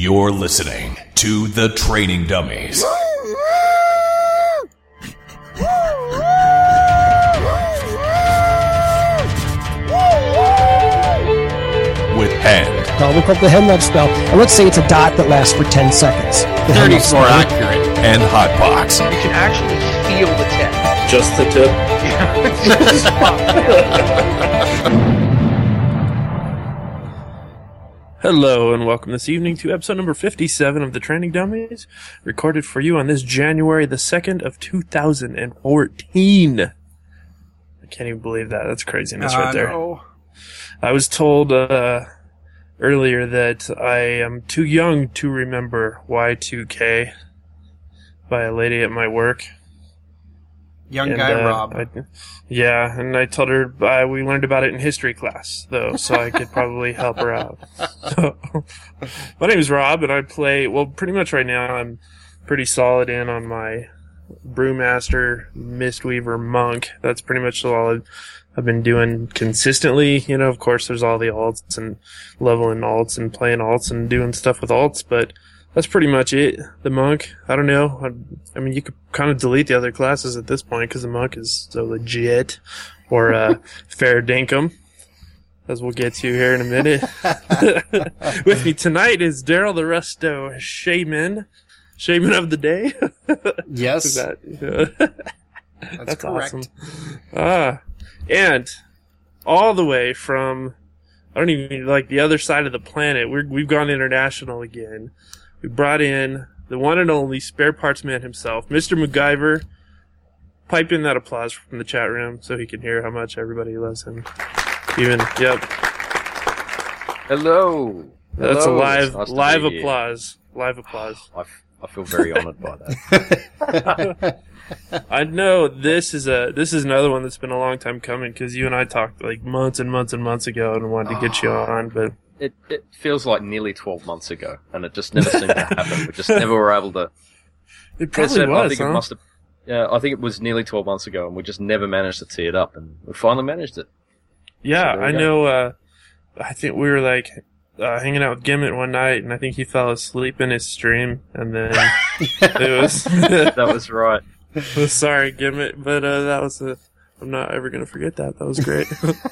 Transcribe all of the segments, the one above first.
You're listening to The Training Dummies. With Hand. We call it the head nod spell. And let's say it's a dot that lasts for 10 seconds. 30 is more accurate. And Hotbox. You can actually feel the tip. Just the tip? Hello and welcome this evening to episode number 57 of The Training Dummies, recorded for you on this January the 2nd of 2014. I can't even believe that. That's craziness right there. No. I was told earlier that I am too young to remember Y2K by a lady at my work. Young guy Rob. Yeah, and I told her we learned about it in history class, though, so I could probably help her out. So, my name is Rob, and I play, well, pretty much right now I'm pretty solid in on my Brewmaster Mistweaver Monk. That's pretty much all I've been doing consistently. You know, of course, there's all the alts and leveling alts and playing alts and doing stuff with alts, but that's pretty much it. The Monk, I don't know. I mean, you could kind of delete the other classes at this point because the Monk is so legit. Or Fair Dinkum, as we'll get to here in a minute. With me tonight is Daryl the Resto Shaman. Shaman of the day. Yes. That's correct. Awesome. And all the way from, I don't even like the other side of the planet. We've gone international again. We brought in the one and only spare parts man himself, Mr. MacGyver. Pipe in that applause from the chat room so he can hear how much everybody loves him. Yep. Hello. That's Hello. a Nice live to be here. applause. Live applause. I feel very honoured by that. I know this is another one that's been a long time coming because you and I talked like months and months and months ago and wanted to get you on, but It feels like nearly 12 months ago, and it just never seemed to happen. We just never were able to. it probably was. I think it must have. Yeah, I think it was nearly 12 months ago, and we just never managed to tee it up, and we finally managed it. Yeah, So there I you know. I think we were like hanging out with Gimmet one night, and I think he fell asleep in his stream, and then it was. That was right. Sorry, Gimmet, but that was I'm not ever gonna forget that. That was great.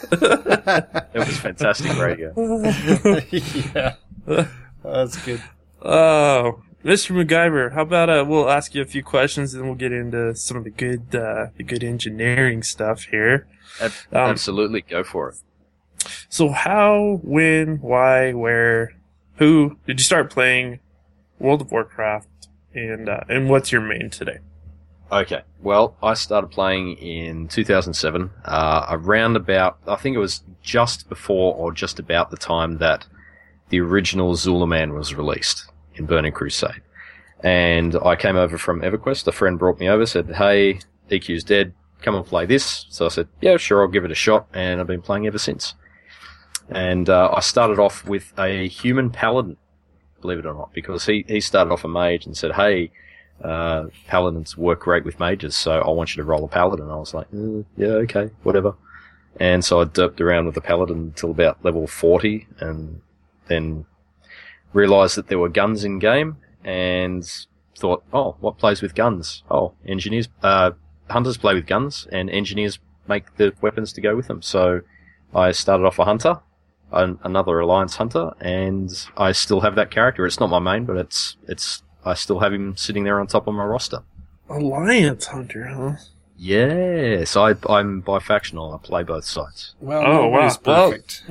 It was fantastic radio. Yeah. That's good. Oh, Mr. MacGyver, how about we'll ask you a few questions, and then we'll get into some of the good engineering stuff here. Absolutely, go for it. So how, when, why, where, who did you start playing World of Warcraft, and what's your main today? Okay, well, I started playing in 2007, around about, I think it was just before or just about the time that the original Zulaman was released in Burning Crusade. And I came over from EverQuest, a friend brought me over, said, hey, EQ's dead, come and play this. So I said, yeah, sure, I'll give it a shot, and I've been playing ever since. And I started off with a human paladin, believe it or not, because he started off a mage and said, hey, paladins work great with mages, so I want you to roll a paladin. I was like, yeah, okay, whatever. And so I derped around with the paladin until about level 40, and then realised that there were guns in game, and thought, oh, what plays with guns? Oh, engineers, hunters play with guns, and engineers make the weapons to go with them. So I started off a hunter, another Alliance hunter, and I still have that character. It's not my main, but it's I still have him sitting there on top of my roster. Alliance Hunter, huh? Yes, I'm bifactional. I play both sides. Well, Oh, wow. nobody's perfect.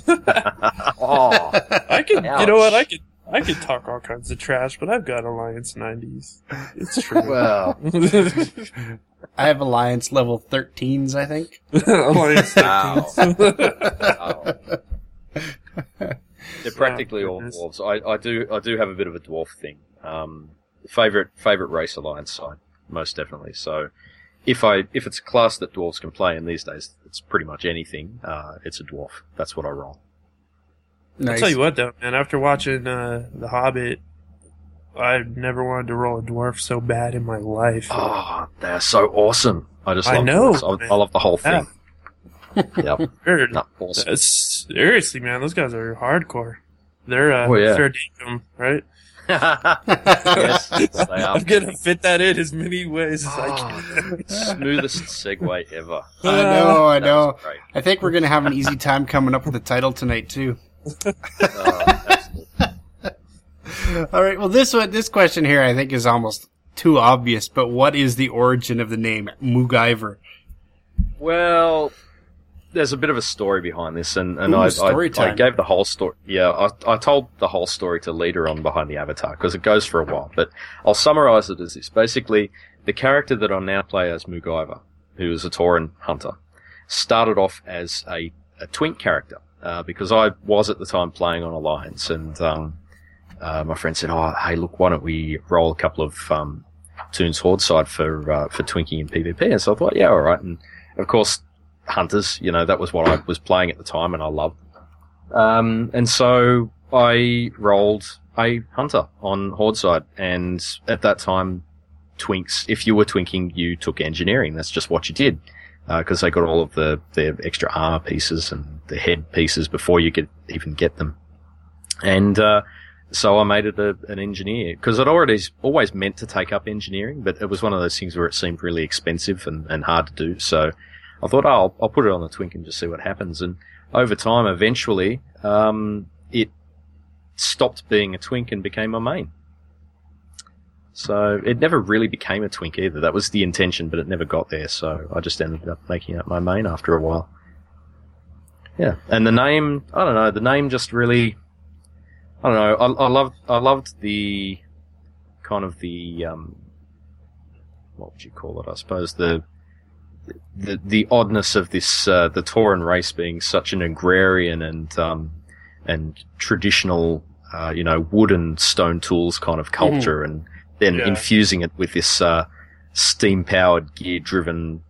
Oh, I could, Ouch. you know what? I could talk all kinds of trash, but I've got Alliance 90s. It's true. well, I have Alliance level 13s, I think. Alliance Wow. 13s. they're practically all goodness. dwarves. I do have a bit of a dwarf thing. Favorite race Alliance side, most definitely. So if it's a class that dwarves can play, and these days it's pretty much anything, it's a dwarf. That's what I roll. Nice. I'll tell you what, though, man. After watching The Hobbit, I've never wanted to roll a dwarf so bad in my life. Oh, they're so awesome. I just I love know, dwarves. I love the whole thing. Yep. Weird. No, awesome. Seriously, man, those guys are hardcore. They're Oh, yeah. fair dinkum, right? Yes, they are. I'm gonna fit that in as many ways as I can. Smoothest segue ever. I That know. was great. I think we're going to have an easy time coming up with the title tonight, too. Absolutely. All right. Well, this question here, I think, is almost too obvious. But what is the origin of the name MacGyver? Well, there's a bit of a story behind this, and Ooh, I story time. gave the whole story. Yeah, I told the whole story to later on Behind the Avatar because it goes for a while. But I'll summarize it as this: basically, the character that I now play as MacGyver, who is a Tauren hunter, started off as a twink character because I was at the time playing on Alliance, and my friend said, "Oh, hey, look, why don't we roll a couple of Toons Horde side for twinking in PvP?" And so I thought, yeah, all right. And of course, hunters, that was what I was playing at the time, and I loved. And so I rolled a hunter on Horde side, and at that time, twinks, if you were twinking, you took engineering. That's just what you did, because they got all of the extra armor pieces and the head pieces before you could even get them. And so I made it an engineer, because I'd always meant to take up engineering, but it was one of those things where it seemed really expensive and hard to do. So I thought, I'll put it on the twink and just see what happens. And over time, eventually, it stopped being a twink and became my main. So it never really became a twink either. That was the intention, but it never got there. So I just ended up making it my main after a while. Yeah. And the name, I don't know, the name just really, I don't know, I loved the kind of the, what would you call it? I suppose the oddness of this, the Tauren race being such an agrarian and traditional, wood and stone tools kind of culture, and then infusing it with this, steam-powered, gear-driven,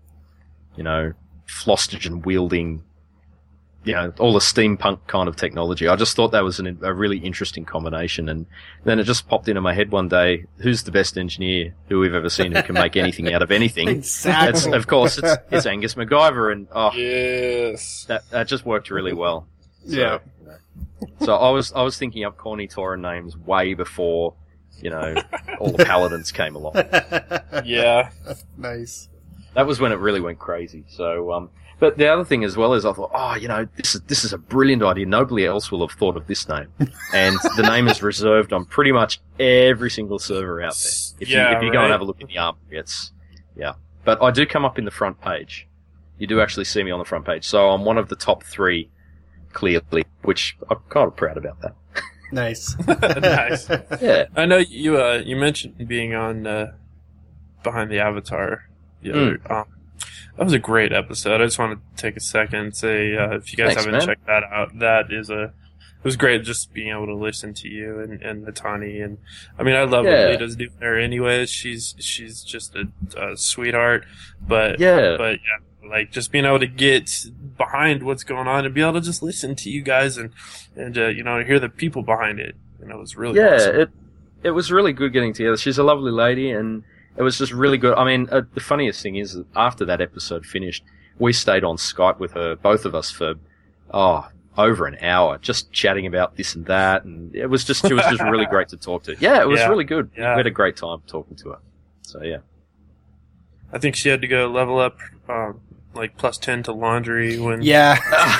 phlostogen wielding, all the steampunk kind of technology. I just thought that was a really interesting combination. And then it just popped into my head one day, who's the best engineer who we've ever seen who can make anything out of anything? Exactly. Of course, it's Angus MacGyver, and Yes. that just worked really well. So, Yeah. So I was thinking up corny Tauren names way before, all the paladins came along. Yeah. Nice. That was when it really went crazy. So, but the other thing as well is I thought, this is a brilliant idea. Nobody else will have thought of this name. And the name is reserved on pretty much every single server out there. If you go and have a look in the armory, yeah. But I do come up in the front page. You do actually see me on the front page. So I'm one of the top 3, clearly, which I'm kind of proud about that. Nice. Nice. Yeah. I know you mentioned being on Behind the Avatar the other. That was a great episode. I just want to take a second and say if you guys Thanks, haven't man. checked that out, it was great just being able to listen to you and Natani. And I mean, I love what Lita's doing there anyways. She's just a sweetheart. But yeah, like just being able to get behind what's going on and be able to just listen to you guys and hear the people behind it. It was really awesome. It was really good getting together. She's a lovely lady, and it was just really good. I mean, the funniest thing is that after that episode finished, we stayed on Skype with her, both of us, for over an hour, just chatting about this and that, and she was just really great to talk to. Yeah, it was really good. Yeah. We had a great time talking to her. So yeah. I think she had to go level up, like +10 to laundry when. Yeah.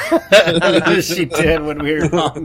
She did when we were on.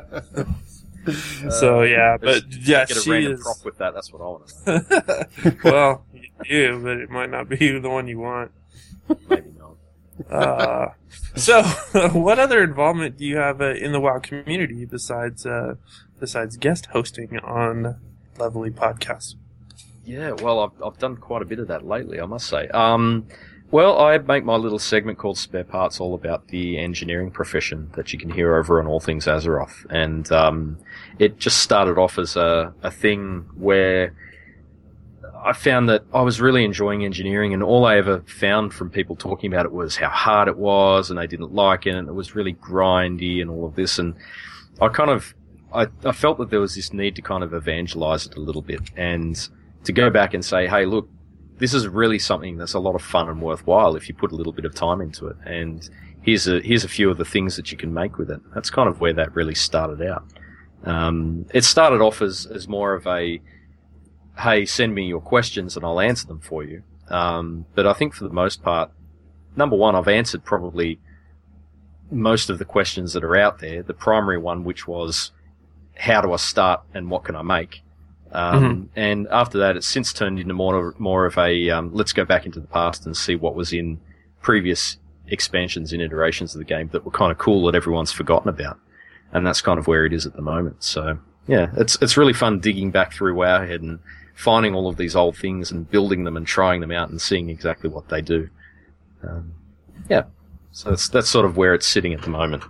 So yeah, but yeah, get a she random is. prop with that. That's what I want to know. Well, you do, but it might not be the one you want. Maybe not. So, what other involvement do you have in the WoW community besides guest hosting on Lovely Podcast? Yeah, well, I've done quite a bit of that lately, I must say. Well, I make my little segment called Spare Parts all about the engineering profession that you can hear over on All Things Azeroth. And it just started off as a thing where I found that I was really enjoying engineering, and all I ever found from people talking about it was how hard it was, and they didn't like it, and it was really grindy and all of this. And I felt that there was this need to kind of evangelize it a little bit, and to go back and say, hey, look, this is really something that's a lot of fun and worthwhile if you put a little bit of time into it. And here's a few of the things that you can make with it. That's kind of where that really started out. It started off as more of a, hey, send me your questions and I'll answer them for you. But I think for the most part, number one, I've answered probably most of the questions that are out there. The primary one, which was, how do I start and what can I make? And after that, it's since turned into more of a, let's go back into the past and see what was in previous expansions and iterations of the game that were kind of cool that everyone's forgotten about. And that's kind of where it is at the moment. So, yeah, it's really fun digging back through Wowhead and finding all of these old things and building them and trying them out and seeing exactly what they do. Yeah. So that's sort of where it's sitting at the moment.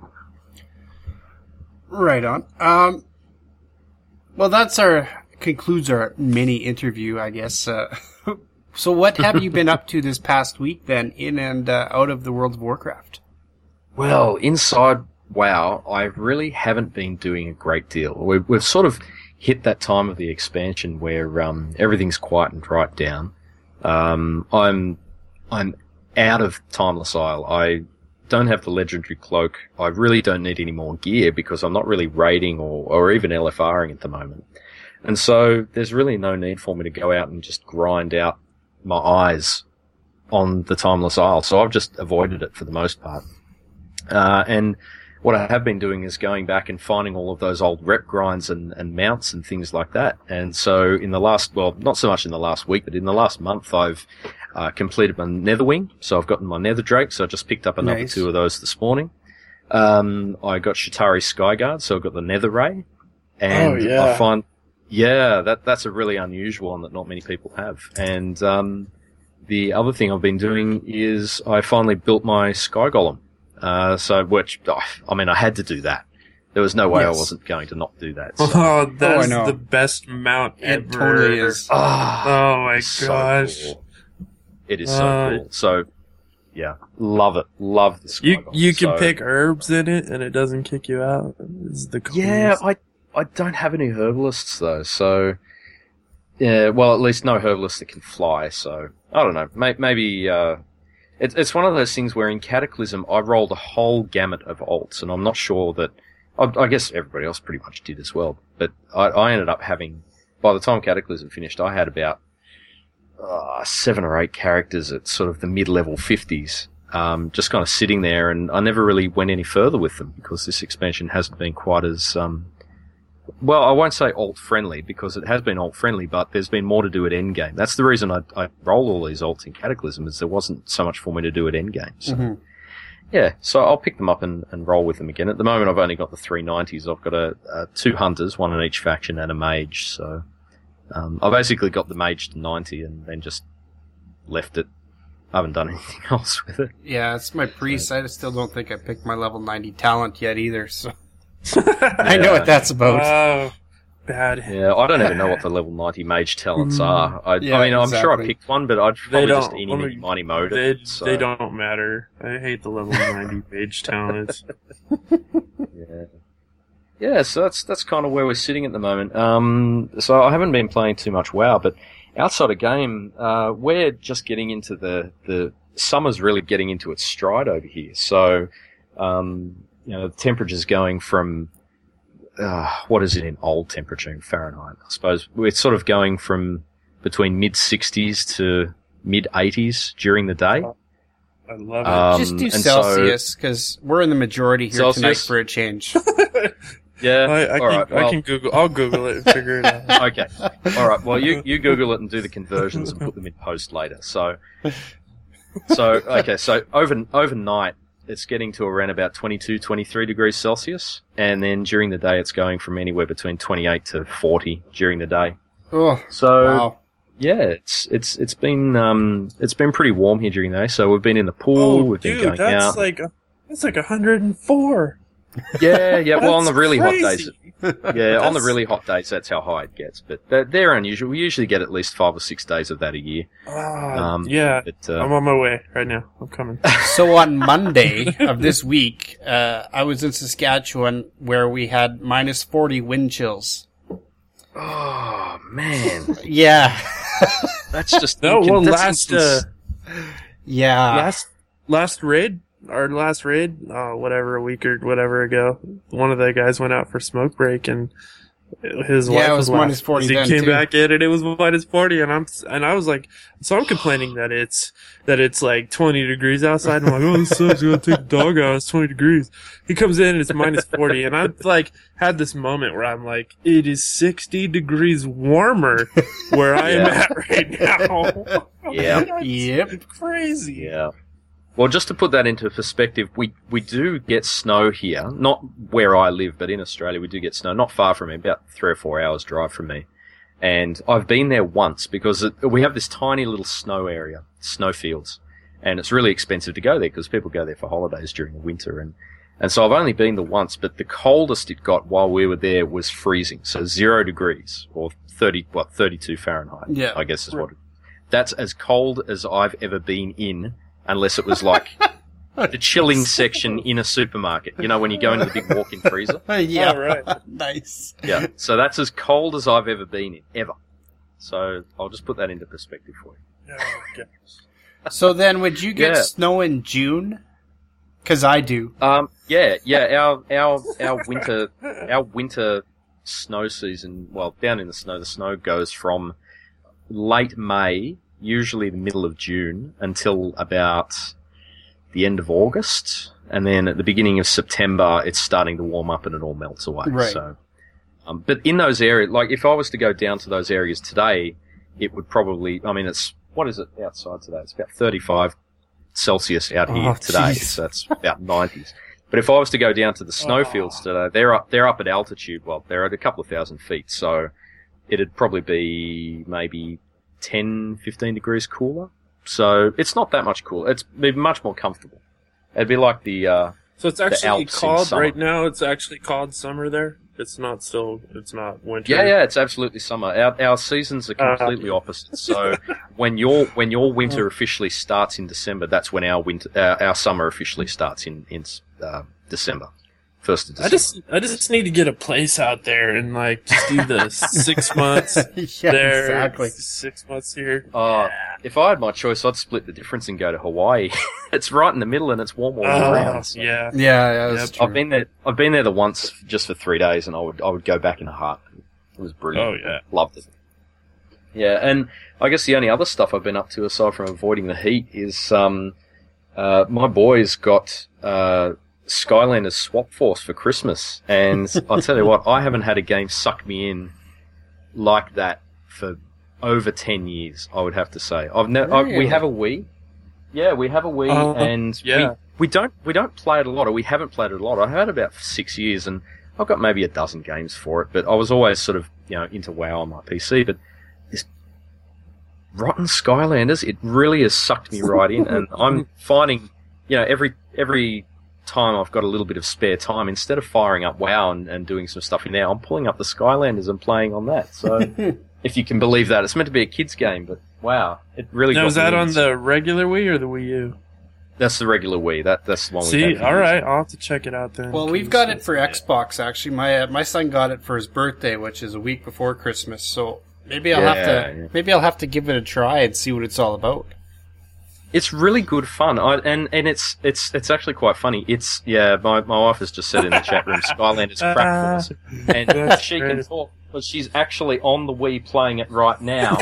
Right on. Well, concludes our mini interview, I guess. So what have you been up to this past week then, in and out of the World of Warcraft? Well, inside WoW, I really haven't been doing a great deal. We've sort of hit that time of the expansion where everything's quietened right down. I'm out of Timeless Isle. I don't have the legendary cloak. I really don't need any more gear because I'm not really raiding or even LFRing at the moment. And so there's really no need for me to go out and just grind out my eyes on the Timeless Isle. So I've just avoided it for the most part. And what I have been doing is going back and finding all of those old rep grinds and mounts and things like that. And so in the last, well, not so much in the last week, but in the last month, I've completed my Netherwing. So I've gotten my Nether Drake. So I just picked up another 2 of those this morning. I got Shatari Skyguard. So I've got the Nether Ray. And I find, that's a really unusual one that not many people have. And the other thing I've been doing is I finally built my Sky Golem. I had to do that. There was no way I wasn't going to not do that. So. Oh, that's the best mount ever. It totally is. Oh my gosh. So cool. It is so cool. So, yeah, love it. Love the Sky Golem. You can pick herbs in it and it doesn't kick you out. It's the coolest. Yeah, I don't have any herbalists though, so yeah, well, at least no herbalists that can fly, so I don't know. Maybe it's one of those things where in Cataclysm I rolled a whole gamut of alts, and I'm not sure that I guess everybody else pretty much did as well. But I ended up having, by the time Cataclysm finished, I had about 7 or 8 characters at sort of the mid-level 50s, just kind of sitting there, and I never really went any further with them because this expansion hasn't been quite as well, I won't say alt-friendly, because it has been alt-friendly, but there's been more to do at endgame. That's the reason I rolled all these alts in Cataclysm, is there wasn't so much for me to do at endgame. So, yeah, so I'll pick them up and roll with them again. At the moment, I've only got the 390s. I've got 2 hunters, 1 in each faction, and a mage. So I basically got the mage to 90 and then just left it. I haven't done anything else with it. Yeah, it's my priest. I still don't think I picked my level 90 talent yet either, so... I know what that's about. Oh, bad. Yeah, I don't even know what the level 90 mage talents are. I'm sure I picked one, but I'd probably just eeny, miny, mode it. They don't matter. I hate the level 90 mage talents. Yeah, so that's kind of where we're sitting at the moment. So I haven't been playing too much WoW, but outside of game, we're just getting into the summer's really getting into its stride over here. So, the temperature's going from, what is it in old temperature in Fahrenheit? I suppose we're sort of going from between mid-60s to mid-80s during the day. I love it. Just do Celsius, because we're in the majority here tonight for a change. Yeah. I can Google. I'll Google it and figure it out. Okay. All right. Well, you Google it and do the conversions and put them in post later. So overnight, it's getting to around about 22, 23 degrees Celsius, and then during the day it's going from anywhere between 28 to 40 during the day. Oh, so wow. Yeah, it's been pretty warm here during the day. So we've been in the pool, we've been going out. That's like 104. Yeah. Well, on the really crazy. hot days, on the really hot days, that's how high it gets. But they're unusual. We usually get at least 5 or 6 days of that a year. But, I'm on my way right now. I'm coming. So on Monday of this week, I was in Saskatchewan where we had minus 40 wind chills. Oh man! Yeah, that's just last raid our last raid, whatever, a week or whatever ago, one of the guys went out for smoke break and his wife it was minus 40 he then, came too. back in and it was minus 40 and I was like, so I'm complaining that it's like 20 degrees outside. And I'm like, oh, this sucks. I gotta take the dog out. It's 20 degrees. He comes in and it's minus 40 and I've like had this moment where I'm like, it is 60 degrees warmer where I am at right now. Yeah. Yep. It's crazy. Yeah. Well, just to put that into perspective, we do get snow here. Not where I live, but in Australia we do get snow. Not far from me, about 3 or 4 hours drive from me. And I've been there once because we have this tiny little snow area, snowfields. And it's really expensive to go there because people go there for holidays during the winter. And so I've only been there once, but the coldest it got while we were there was freezing. So 0 degrees or 32 Fahrenheit, Yeah. I guess is what that's as cold as I've ever been in. Unless it was like the chilling section in a supermarket. You know, when you go into the big walk-in freezer? Yeah. All right. Nice. Yeah. So that's as cold as I've ever been in, ever. So I'll just put that into perspective for you. Oh, okay. So then, would you get Yeah. snow in June? Because I do. Yeah. Our winter snow season, well, down in the snow goes from late May, usually the middle of June, until about the end of August, and then at the beginning of September, it's starting to warm up and it all melts away. Right. So, but in those areas, like if I was to go down to those areas today, it would probably, I mean, what is it outside today? It's about 35 Celsius out here today, geez. so that's about 90s. But if I was to go down to the snowfields today, they're up at altitude. Well, they're at a couple of thousand feet, so it'd probably be maybe 10, 15 degrees cooler. So it's not that much cooler. It's be much more comfortable. It'd be like the So it's actually Alps in called, summer. right now, it's actually called summer there? It's not winter? yeah, it's absolutely summer. Our seasons are completely opposite. So when your winter officially starts in December, that's when our summer officially starts in December. 1st of December. I just need to get a place out there and like just do the 6 months Yeah, there, exactly. 6 months here. If I had my choice, I'd split the difference and go to Hawaii. It's right in the middle and it's warm all year round. So. Yeah. Yeah, that's Yep. true. I've been there the once just for 3 days, and I would go back in a heartbeat. It was brilliant. Oh, yeah. Loved it. Yeah, and I guess the only other stuff I've been up to aside from avoiding the heat is my boys got Skylanders Swap Force for Christmas, and I'll tell you what, I haven't had a game suck me in like that for over 10 years. I would have to say. We have a Wii. Yeah, we have a Wii, and yeah. we don't play it a lot, or we haven't played it a lot. I've had it about 6 years, and I've got maybe a dozen games for it. But I was always sort of into WoW on my PC. But this rotten Skylanders, it really has sucked me right in, and I'm finding every time I've got a little bit of spare time, instead of firing up WoW and doing some stuff in there, I'm pulling up the Skylanders and playing on that. So, if you can believe that, it's meant to be a kids game, but wow, it really. Now, got is that me on into- the regular Wii or the Wii U? That's the regular Wii. That's the one. See, we've had for all years. right, I'll have to check it out then. Well, we've got it for Xbox, actually. My son got it for his birthday, which is a week before Christmas. So maybe I'll have to give it a try and see what it's all about. It's really good fun, and it's actually quite funny. My wife has just said in the chat room, Skylanders crack force, and she can talk because she's actually on the Wii playing it right now.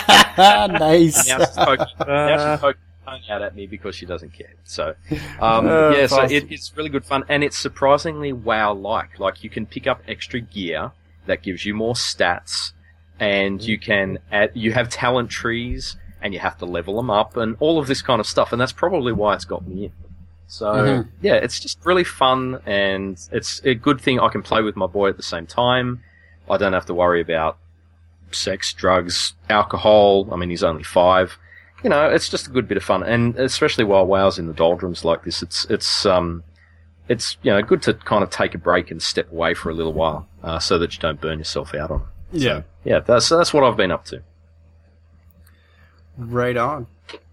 Nice. Now she's poking her tongue out at me because she doesn't care. So, so awesome. it's really good fun, and it's surprisingly WoW-like. Like, you can pick up extra gear that gives you more stats, and you can you have talent trees, and you have to level them up, and all of this kind of stuff, and that's probably why it's got me in. So, yeah, it's just really fun, and it's a good thing I can play with my boy at the same time. I don't have to worry about sex, drugs, alcohol. I mean, he's only 5. It's just a good bit of fun, and especially while WoW's in the doldrums like this, it's good to kind of take a break and step away for a little while, so that you don't burn yourself out on it. Yeah. So, yeah, that's what I've been up to. Right on.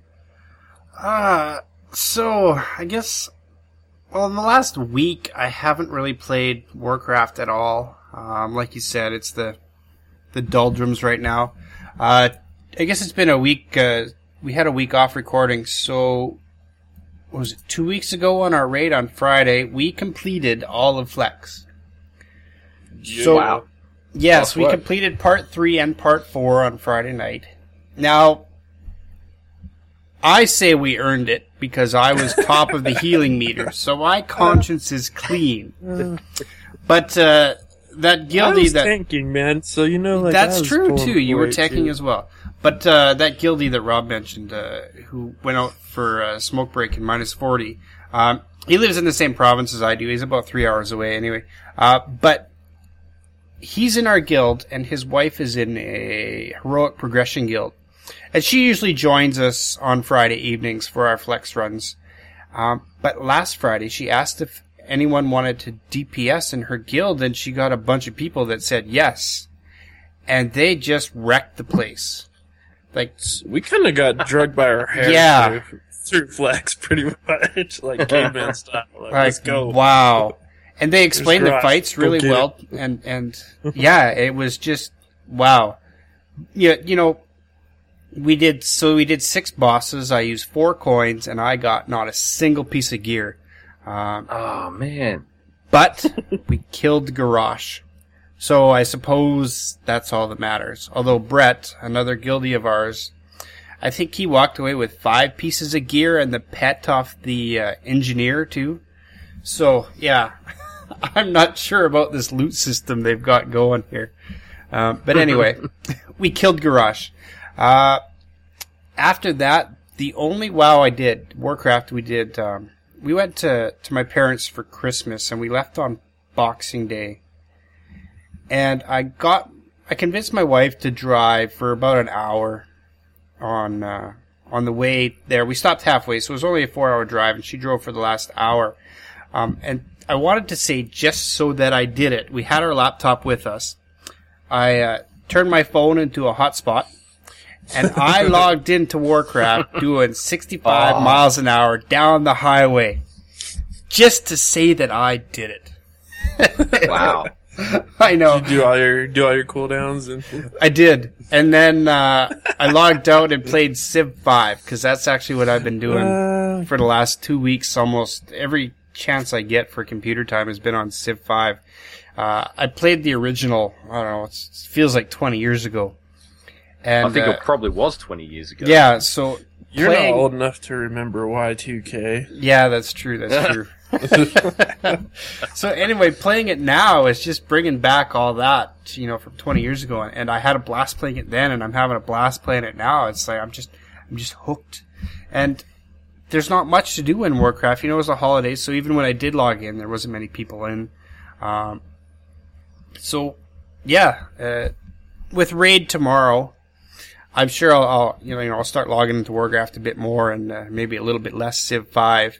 So I guess, well, in the last week, I haven't really played Warcraft at all. Like you said, it's the doldrums right now. I guess it's been a week. We had a week off recording, so what was it, 2 weeks ago on our raid on Friday, we completed all of Flex. So, Wow. yes, Tough we work. completed part 3 and part 4 on Friday night. Now, I say we earned it because I was top of the healing meter, so my conscience is clean. But that I guildie was that tanking, man. So like that's I was true pulling too. You were weight, tanking too. as well. But that guildie that Rob mentioned, who went out for smoke break in -40, he lives in the same province as I do. He's about 3 hours away anyway. But he's in our guild, and his wife is in a heroic progression guild. And she usually joins us on Friday evenings for our flex runs. But last Friday, she asked if anyone wanted to DPS in her guild, and she got a bunch of people that said yes. And they just wrecked the place. Like, We kind of got drugged by our hair Yeah. through Flex, pretty much, like caveman style. Let's go. Wow. And they explained the grass. fights Go really get well, and yeah, it was just wow. Yeah, we did 6 bosses. I used 4 coins, and I got not a single piece of gear. Oh, man. But we killed Garrosh. So I suppose that's all that matters. Although Brett, another guildie of ours, I think he walked away with 5 pieces of gear and the pet off the engineer too. So yeah, I'm not sure about this loot system they've got going here. But anyway, we killed Garrosh. After that, the only WoW I did, Warcraft, we went to my parents for Christmas, and we left on Boxing Day. And I convinced my wife to drive for about an hour on the way there. We stopped halfway, so it was only a 4-hour drive, and she drove for the last hour. And I wanted to say, just so that I did it, we had our laptop with us. I turned my phone into a hotspot, and I logged into Warcraft doing 65 miles an hour down the highway, just to say that I did it. Wow. I know. Do all your cooldowns and I did. And then I logged out and played Civ 5, because that's actually what I've been doing for the last 2 weeks. Almost every chance I get for computer time has been on Civ 5. I played the original, I don't know, it feels like 20 years ago. And, I think it probably was 20 years ago. yeah, so you're playing, not old enough to remember Y2K. Yeah, that's true. That's true. So anyway, playing it now is just bringing back all that, from 20 years ago. And I had a blast playing it then, and I'm having a blast playing it now. It's like I'm just hooked. And there's not much to do in Warcraft. It was the holidays, so even when I did log in, there wasn't many people in. So yeah, with Raid tomorrow, I'm sure I'll start logging into Warcraft a bit more, and maybe a little bit less Civ 5.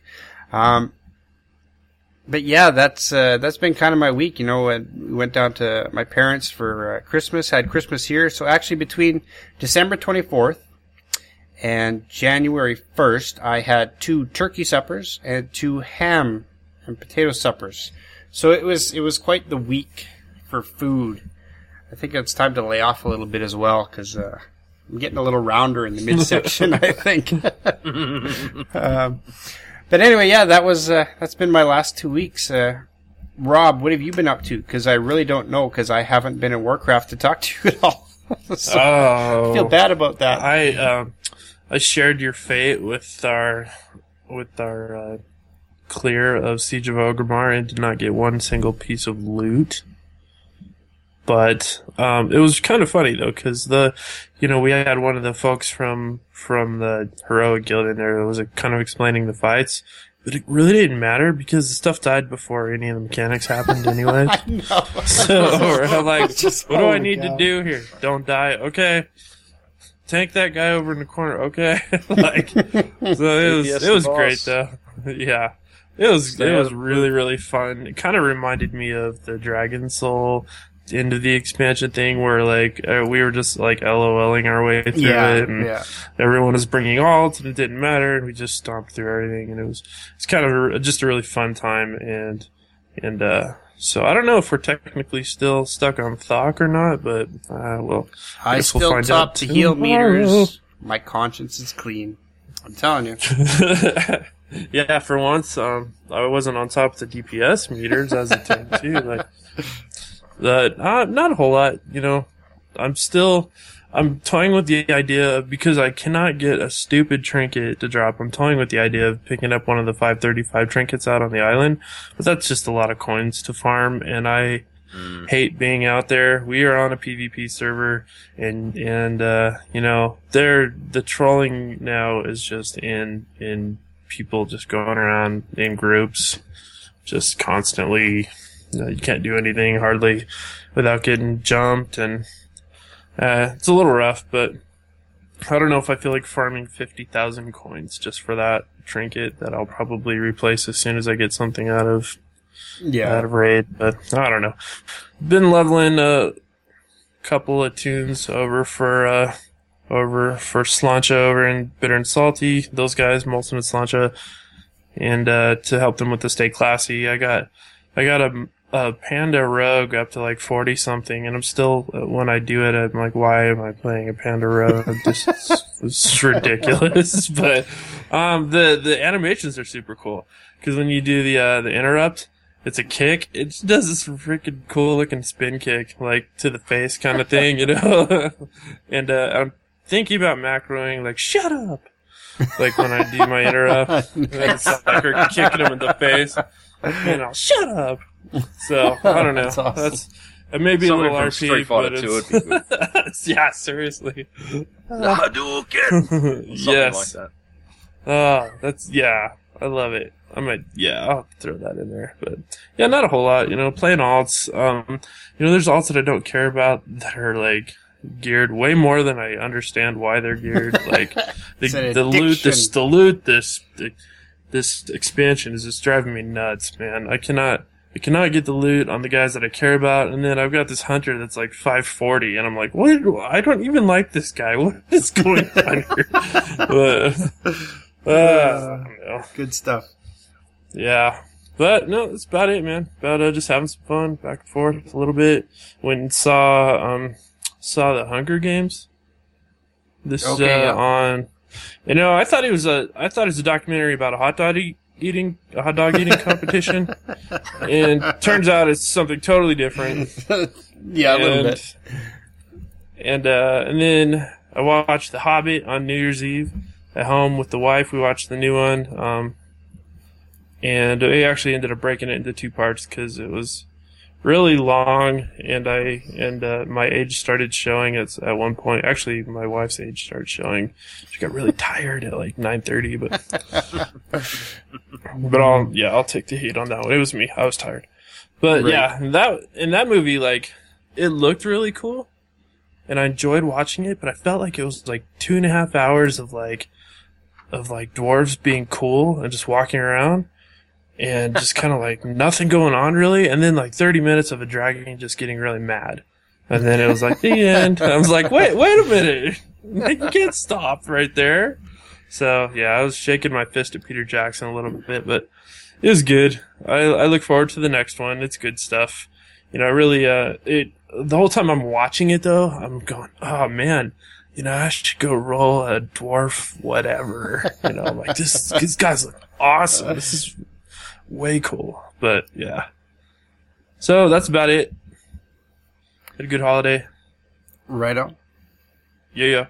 But yeah, that's been kind of my week. We went down to my parents for Christmas, had Christmas here. So actually between December 24th and January 1st, I had 2 turkey suppers and 2 ham and potato suppers. So it was quite the week for food. I think it's time to lay off a little bit as well, because I'm getting a little rounder in the midsection, I think. But anyway, yeah, that's been my last 2 weeks. Rob, what have you been up to? Because I really don't know, because I haven't been in Warcraft to talk to you at all. So I feel bad about that. I shared your fate with our clear of Siege of Orgrimmar and did not get one single piece of loot. But it was kind of funny though, because we had one of the folks from the Heroic Guild in there that was kind of explaining the fights, but it really didn't matter because the stuff died before any of the mechanics happened anyway. I know. So I'm like, Just- what do oh I my need God. to do here? Don't die. Okay. Tank that guy over in the corner. Okay. So DPS it was the great boss. though. Yeah. It was Stand. really, really fun. It kind of reminded me of the Dragon Soul end of the expansion thing where we were just LOLing our way through it, and yeah. everyone was bringing alts and it didn't matter, and we just stomped through everything, and it's kind of just a really fun time, and so I don't know if we're technically still stuck on Thok or not, but I guess we'll still find top out the heal tomorrow. meters. My conscience is clean. I'm telling you. Yeah, for once, I wasn't on top of the DPS meters as it turned too. Like, not a whole lot, you know. I'm toying with the idea of, because I cannot get a stupid trinket to drop, I'm toying with the idea of picking up one of the 535 trinkets out on the island, but that's just a lot of coins to farm, and I hate being out there. We are on a PvP server, and you know, the trolling now is just in people just going around in groups, just constantly, you can't do anything hardly without getting jumped, and it's a little rough, but I don't know if I feel like farming 50,000 coins just for that trinket that I'll probably replace as soon as I get something out of raid, but I don't know. Been leveling a couple of tunes over for Slancha over in Bitter and Salty, those guys, Molson and Slancha, and to help them with the Stay Classy. I got a Panda Rogue up to like 40 something, and I'm still, when I do it, I'm like, why am I playing a Panda Rogue? It's ridiculous. But the animations are super cool, because when you do the interrupt, it's a kick. It just does this freaking cool looking spin kick, like to the face kind of thing, you know. And I'm thinking about macroing, like, shut up, like when I do my interrupt, and it's like we're kicking him in the face, and I'll shut up. So I don't know. That's awesome. That's it may be Something a little from RP, Street Fighter but 2 would be good. yeah, seriously. Hadouken! Yes. Something like that. Oh, I love it. I'll throw that in there. But yeah, not a whole lot, you know, playing alts. You know, there's alts that I don't care about that are like geared way more than I understand why they're geared. Like the loot, this expansion is just driving me nuts, man. I cannot get the loot on the guys that I care about, and then I've got this hunter that's like 540, and I'm like, what? I don't even like this guy. What is going on here? I don't know. Good stuff. Yeah. But no, that's about it, man. About just having some fun, back and forth a little bit. Went and saw the Hunger Games. On, you know, I thought it was a documentary about a hot dog eating competition, and turns out it's something totally different. Yeah, a little bit. And then I watched The Hobbit on New Year's Eve at home with the wife. We watched the new one. And we actually ended up breaking it into 2 parts because it was really long, and my age started showing at one point. Actually, my wife's age started showing. She got really tired at like 9:30, but I'll take the heat on that one. It was me. I was tired. But right. Yeah, that movie, like, it looked really cool, and I enjoyed watching it, but I felt like it was like 2.5 hours of dwarves being cool and just walking around. And just kind of like nothing going on really. And then like 30 minutes of a dragon just getting really mad. And then it was like the end. I was like, wait a minute. You can't stop right there. So yeah, I was shaking my fist at Peter Jackson a little bit, but it was good. I look forward to the next one. It's good stuff. You know, really, the whole time I'm watching it though, I'm going, oh man, you know, I should go roll a dwarf, whatever. You know, like these guys look awesome. This is way cool. But yeah, so that's about it. Had a good holiday. Right on. Yeah.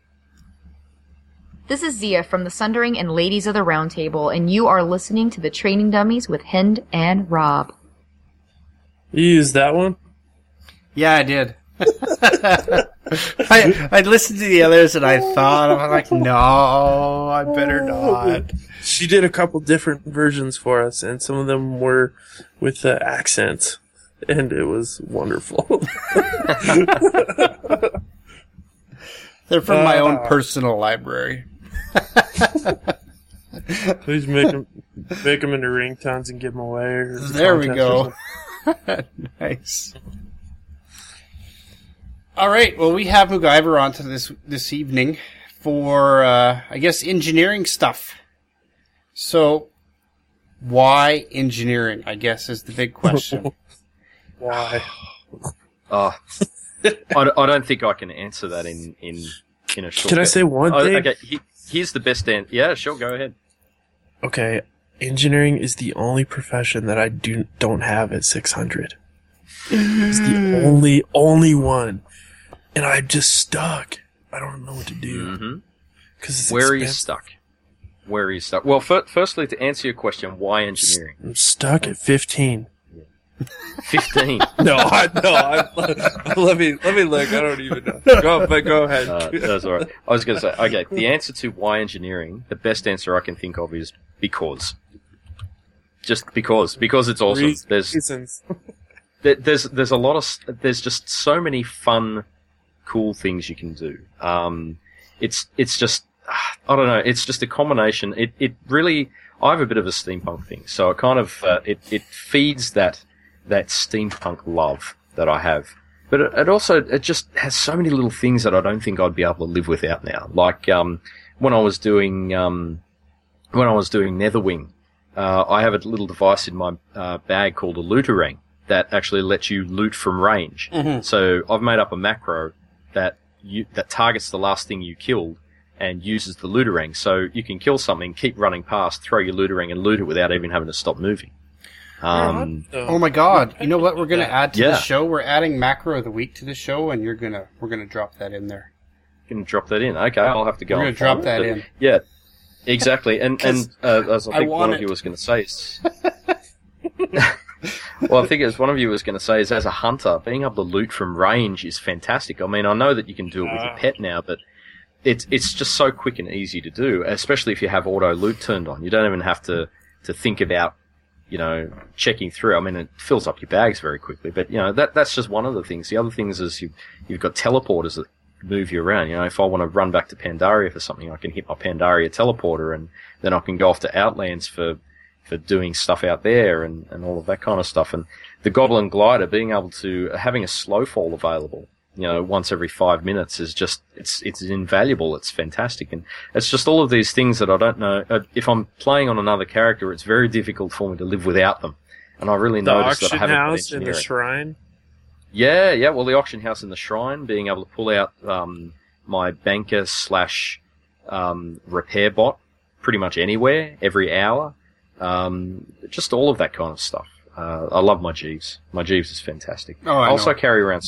This is Zia from the Sundering and Ladies of the Round Table, and you are listening to the Training Dummies with Hend and Rob. You used that one? Yeah, I did. I listened to the others and I thought, I'm like, no, I better not. She did a couple different versions for us, and some of them were with the accent, and it was wonderful. They're from my own personal library. Please make them into ringtones and give them away. Or there we go. Nice. All right. Well, we have MacGyver on to this evening for, I guess, engineering stuff. So, why engineering, I guess, is the big question. Why? I don't think I can answer that in a short. Can I say one thing? Okay, here's the best answer. Yeah, sure, go ahead. Okay, engineering is the only profession that I don't have at 600. It's the only one. And I'm just stuck. I don't know what to do. Mm-hmm. Because Where are you stuck? Where are you stuck? Well, firstly, to answer your question, why engineering? I'm stuck at 15. 15. Let me look. I don't even know. Go ahead. That's all right. I was going to say, okay, the answer to why engineering, the best answer I can think of is because. Just because. Because it's awesome. Reasons. There's a lot of, there's just so many fun, cool things you can do. It's just, I don't know, it's just a combination. It really, I have a bit of a steampunk thing, so it kind of, it feeds that steampunk love that I have. But it also, it just has so many little things that I don't think I'd be able to live without now. Like, when I was doing Netherwing, I have a little device in my, bag called a looterang that actually lets you loot from range. Mm-hmm. So I've made up a macro that targets the last thing you killed and uses the looterang. So you can kill something, keep running past, throw your looterang and loot it without even having to stop moving. Oh my god. You know what we're going to add to the show? We're adding macro of the week to the show, and we're going to drop that in there. Going to drop that in? Okay, I'll have to go. We're going to drop that in. Yeah, exactly. And as I think one of you was going to say is... Well, I think as one of you was going to say is, as a hunter, being able to loot from range is fantastic. I mean, I know that you can do it with your pet now, but it's just so quick and easy to do, especially if you have auto loot turned on. You don't even have to think about, checking through. I mean, it fills up your bags very quickly, but, that's just one of the things. The other things is you've got teleporters that move you around. If I want to run back to Pandaria for something, I can hit my Pandaria teleporter, and then I can go off to Outlands for doing stuff out there and all of that kind of stuff. And the Goblin Glider, being able to, having a slow fall available, once every 5 minutes is just, it's invaluable. It's fantastic. And it's just all of these things that I don't know. If I'm playing on another character, it's very difficult for me to live without them. And I really noticed that I haven't got auction house in the shrine? Yeah. Well, the auction house in the shrine, being able to pull out, my banker / repair bot pretty much anywhere, every hour. Just all of that kind of stuff. I love my Jeeves. My Jeeves is fantastic. Oh, I also know. carry around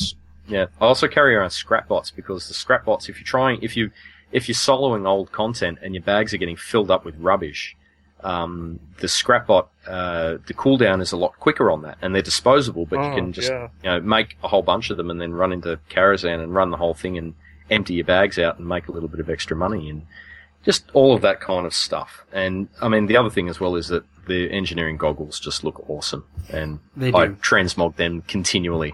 scrap bots, because the scrap bots, if you're soloing old content and your bags are getting filled up with rubbish, the scrap bot, the cooldown is a lot quicker on that, and they're disposable, but you can just, make a whole bunch of them and then run into Karazhan and run the whole thing and empty your bags out and make a little bit of extra money, and just all of that kind of stuff. And, I mean, the other thing as well is that the engineering goggles just look awesome, and I transmog them continually.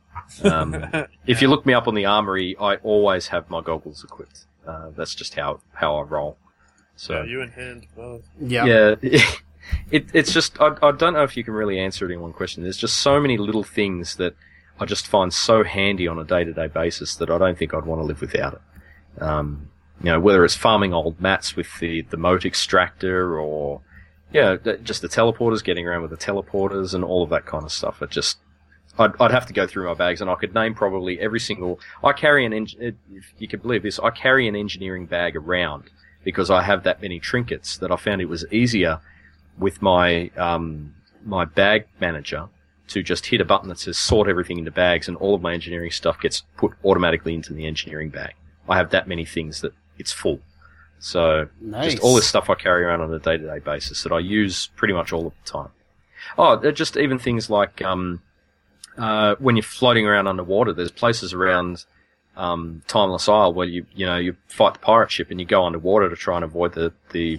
If you look me up on the Armory, I always have my goggles equipped. That's just how I roll. So you and Hand both. Yeah. It's just, I don't know if you can really answer it in one question. There's just so many little things that I just find so handy on a day-to-day basis that I don't think I'd want to live without it. Whether it's farming old mats with the moat extractor, or, just the teleporters, getting around with the teleporters and all of that kind of stuff. It just, I'd have to go through my bags, and I could name probably every single, if you can believe this, I carry an engineering bag around because I have that many trinkets that I found it was easier with my, my bag manager to just hit a button that says sort everything into bags, and all of my engineering stuff gets put automatically into the engineering bag. I have that many things that it's full. So, Just all this stuff I carry around on a day-to-day basis that I use pretty much all of the time. Oh, just even things like, when you're floating around underwater, there's places around, Timeless Isle where you fight the pirate ship and you go underwater to try and avoid the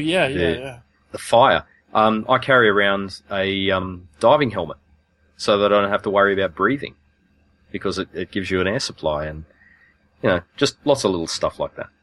fire. I carry around a, diving helmet so that I don't have to worry about breathing, because it gives you an air supply, and, just lots of little stuff like that.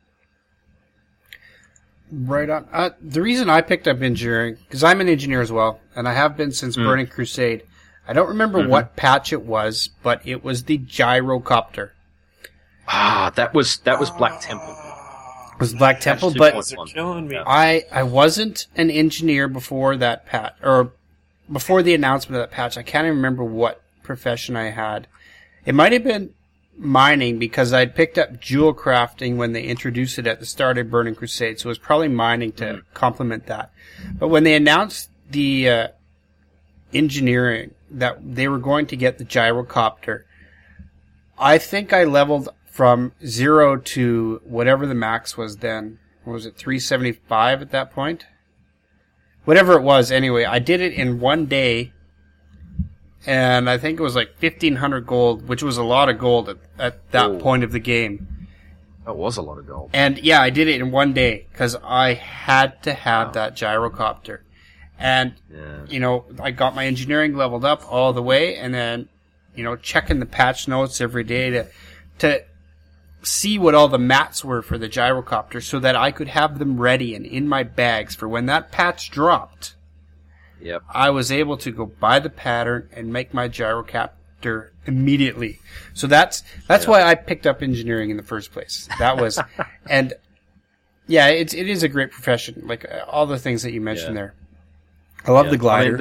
Right on. The reason I picked up engineering, because I'm an engineer as well, and I have been since Burning Crusade. I don't remember what patch it was, but it was the gyrocopter. That was Black Temple. It was Black Temple, but You're killing me. I wasn't an engineer before that patch, or before the announcement of that patch. I can't even remember what profession I had. It might have been mining because I'd picked up jewel crafting when they introduced it at the start of Burning Crusade, so it was probably mining to complement that. But when they announced the engineering that they were going to get the gyrocopter, I think I leveled from 0 to whatever the max was then. What was it, 375 at that point? Whatever it was, anyway, I did it in one day, and I think it was like 1,500 gold, which was a lot of gold at that point of the game. That was a lot of gold. And yeah, I did it in one day, because I had to have that gyrocopter. And, I got my engineering leveled up all the way, and then, checking the patch notes every day to see what all the mats were for the gyrocopter so that I could have them ready and in my bags for when that patch dropped. Yep. I was able to go buy the pattern and make my gyrocopter immediately. So that's why I picked up engineering in the first place. That was, and yeah, it is a great profession. Like all the things that you mentioned there. I love the glider.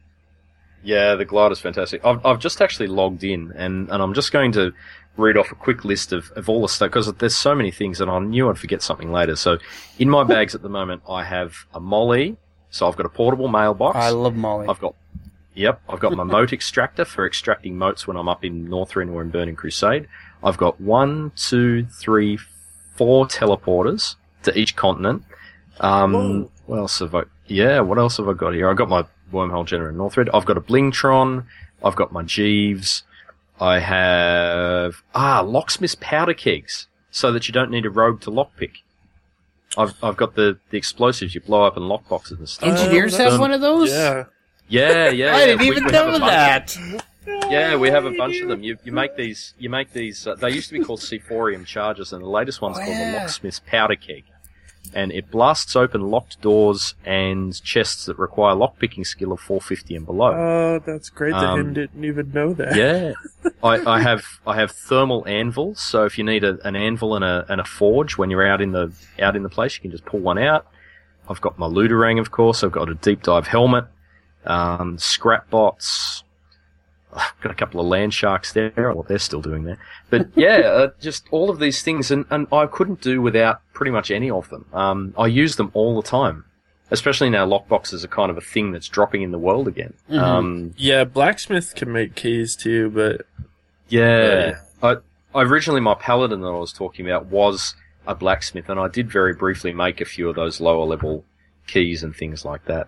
The glider's fantastic. I've just actually logged in and I'm just going to read off a quick list of all the stuff because there's so many things and I knew I'd forget something later. So in my bags at the moment, I have a Molly. So I've got a portable mailbox. I love Molly. I've got my mote extractor for extracting motes when I'm up in Northrend or in Burning Crusade. I've got 1, 2, 3, 4 teleporters to each continent. What else have I got here? I've got my wormhole generator in Northrend. I've got a Blingtron. I've got my Jeeves. I have locksmith's powder kegs, so that you don't need a rogue to lockpick. I've got the explosives you blow up in lockboxes and stuff. Engineers have one of those? Yeah. I didn't even know that. Yeah, we have a bunch of them. You make these. They used to be called Sephorium charges, and the latest one's called the locksmith's powder keg. And it blasts open locked doors and chests that require lockpicking skill of 450 and below. Oh, that's great that him didn't even know that. Yeah. I have thermal anvils, so if you need an anvil and a forge when you're out in the place, you can just pull one out. I've got my Luderang, of course. I've got a deep dive helmet, scrap bots. I've got a couple of land sharks there. Well, they're still doing that. But yeah, just all of these things, and I couldn't do without pretty much any of them. I use them all the time, especially now lockboxes are kind of a thing that's dropping in the world again. Yeah, blacksmith can make keys too, but... Yeah. I originally, my paladin that I was talking about was a blacksmith, and I did very briefly make a few of those lower level keys and things like that.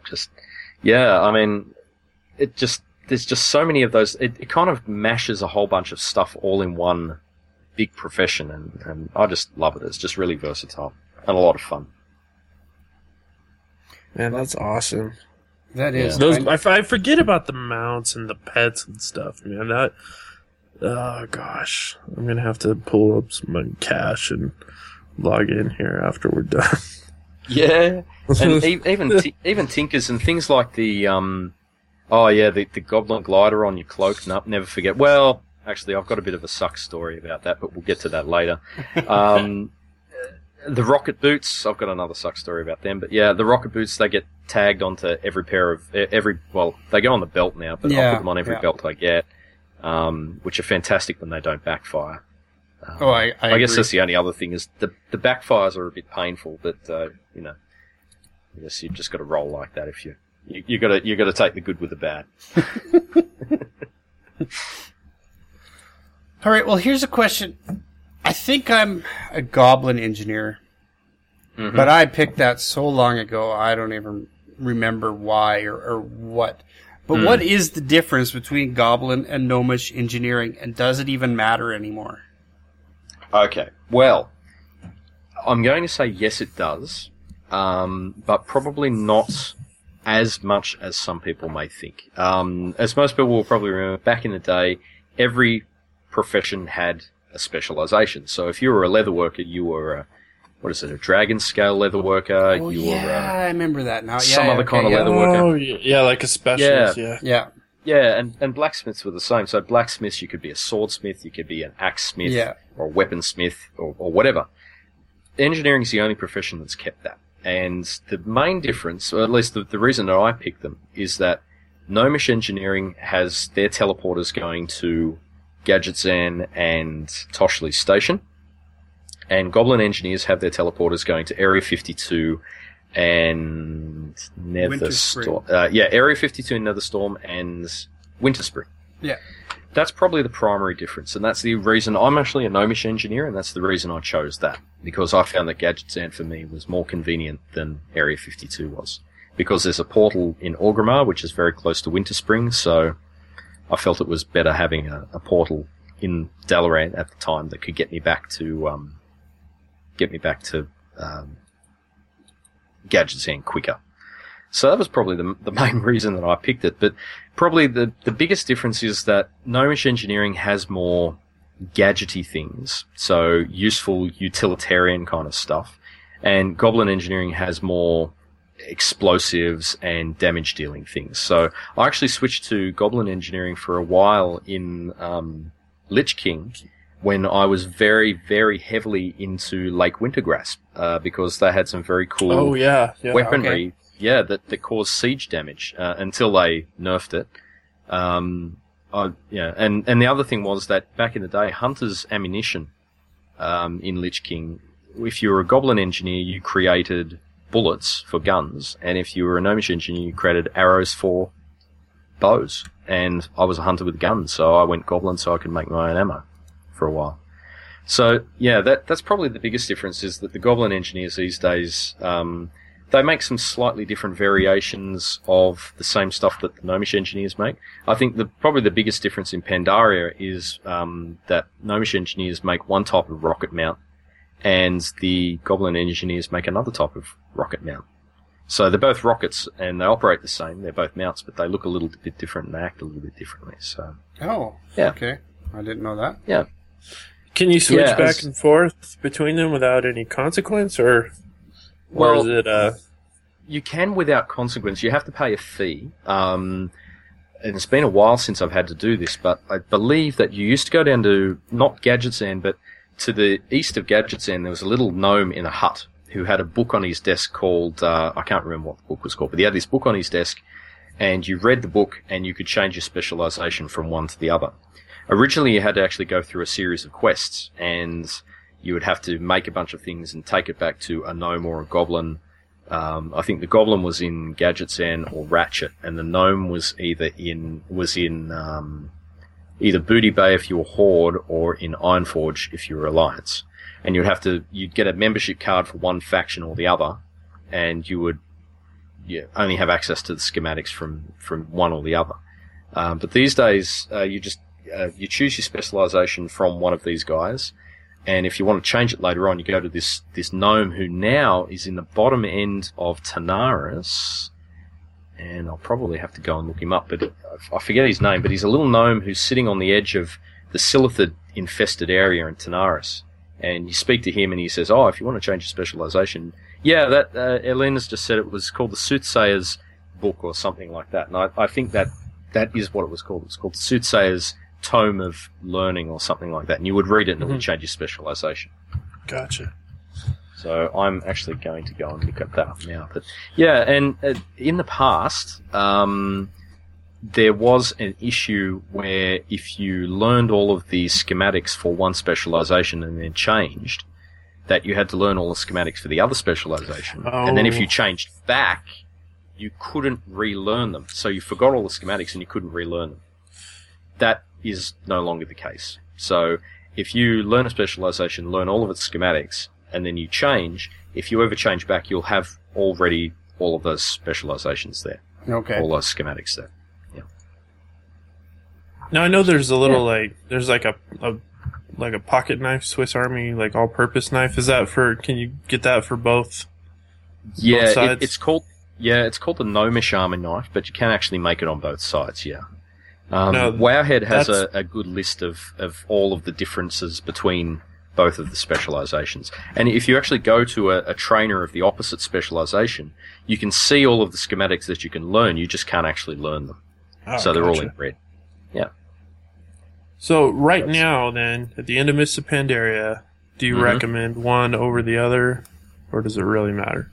There's just so many of those. It kind of mashes a whole bunch of stuff all in one big profession, and I just love it. It's just really versatile and a lot of fun. Man, that's awesome. That is. I forget about the mounts and the pets and stuff, man. Oh gosh, I'm gonna have to pull up some cache and log in here after we're done. Yeah, and even tinkers and things like the the goblin glider on your cloak. Never forget. Well, actually, I've got a bit of a suck story about that, but we'll get to that later. The rocket boots, I've got another suck story about them, but yeah, the rocket boots, they get tagged onto every pair of, they go on the belt now, but I'll put them on every belt I get, which are fantastic when they don't backfire. I guess agree. that's the only other thing is the backfires are a bit painful, but, I guess you've just got to roll like that if you got to take the good with the bad. All right, well, here's a question. I think I'm a goblin engineer, but I picked that so long ago, I don't even remember why or what. But what is the difference between goblin and gnomish engineering, and does it even matter anymore? Okay, well, I'm going to say yes, it does, but probably not as much as some people may think. As most people will probably remember, back in the day, every profession had a specialization. So if you were a leather worker, you were a dragon scale leather worker. Oh, I remember that now. Some other kind of leather worker. Oh, yeah, like a specialist, Yeah. Yeah, and blacksmiths were the same. So blacksmiths, you could be a swordsmith, you could be an axe smith, or a weaponsmith, or whatever. Engineering is the only profession that's kept that. And the main difference, or at least the reason that I picked them, is that gnomish engineering has their teleporters going to Gadgetzan and Toshley Station. And Goblin Engineers have their teleporters going to Area 52 and Netherstorm. Area 52 and Netherstorm and Winterspring. Yeah. That's probably the primary difference, and that's the reason I'm actually a Gnomish engineer, and that's the reason I chose that, because I found that Gadgetzan for me was more convenient than Area 52 was. Because there's a portal in Orgrimmar, which is very close to Winterspring, so I felt it was better having a portal in Dalaran at the time that could get me back to Gadgetzan quicker. So that was probably the main reason that I picked it. But probably the biggest difference is that Gnomish Engineering has more gadgety things, so useful utilitarian kind of stuff, and Goblin Engineering has more explosives and damage dealing things. So I actually switched to Goblin Engineering for a while in Lich King when I was very, very heavily into Lake Wintergrasp, because they had some very cool weaponry. Okay. Yeah, that caused siege damage until they nerfed it. And the other thing was that back in the day, Hunter's ammunition in Lich King, if you were a Goblin Engineer, you created bullets for guns, and if you were a Gnomish Engineer, you created arrows for bows. And I was a hunter with guns, so I went Goblin so I could make my own ammo for a while. So yeah, that's probably the biggest difference, is that the Goblin Engineers these days, they make some slightly different variations of the same stuff that the Gnomish Engineers make. I think probably the biggest difference in Pandaria is that Gnomish Engineers make one type of rocket mount, and the Goblin Engineers make another type of rocket mount. So they're both rockets, and they operate the same. They're both mounts, but they look a little bit different and they act a little bit differently. So Okay. I didn't know that. Yeah. Can you switch back and forth between them without any consequence, or is it? You can without consequence. You have to pay a fee. And it's been a while since I've had to do this, but I believe that you used to go down to, not Gadgetzan, but to the east of Gadgetzan, there was a little gnome in a hut who had a book on his desk called, I can't remember what the book was called, but he had this book on his desk, and you read the book and you could change your specialization from one to the other. Originally, you had to actually go through a series of quests, and you would have to make a bunch of things and take it back to a gnome or a goblin. I think the goblin was in Gadgetzan or Ratchet, and the gnome was either in Booty Bay if you were Horde, or in Ironforge if you were Alliance. And you'd get a membership card for one faction or the other, and you would only have access to the schematics from one or the other. But these days, you choose your specialization from one of these guys, and if you want to change it later on, you go to this gnome who now is in the bottom end of Tanaris, and I'll probably have to go and look him up, but I forget his name, but he's a little gnome who's sitting on the edge of the Silithid-infested area in Tanaris. And you speak to him and he says, if you want to change your specialization, Elena's just said it was called the Soothsayer's Book or something like that, and I think that is what it was called. It's called the Soothsayer's Tome of Learning or something like that, and you would read it and it would change your specialization. Gotcha. So I'm actually going to go and look at that up now. But and in the past, there was an issue where if you learned all of the schematics for one specialization and then changed, that you had to learn all the schematics for the other specialization. And then if you changed back, you couldn't relearn them. So you forgot all the schematics and you couldn't relearn them. That is no longer the case. So if you learn a specialization, learn all of its schematics, and then you change, if you ever change back, you'll have already all of those specializations there. Okay. All those schematics there. Yeah. Now I know there's a little there's like a pocket knife, Swiss Army, like all-purpose knife. Is that can you get that for both? Yeah, both sides? It's called the Gnomish Army knife, but you can actually make it on both sides. Yeah. Wowhead has a good list of all of the differences between both of the specializations. And if you actually go to a trainer of the opposite specialization, you can see all of the schematics that you can learn, you just can't actually learn them. So they're all in red. Yeah. So now then, at the end of Mists of Pandaria, do you recommend one over the other, or does it really matter?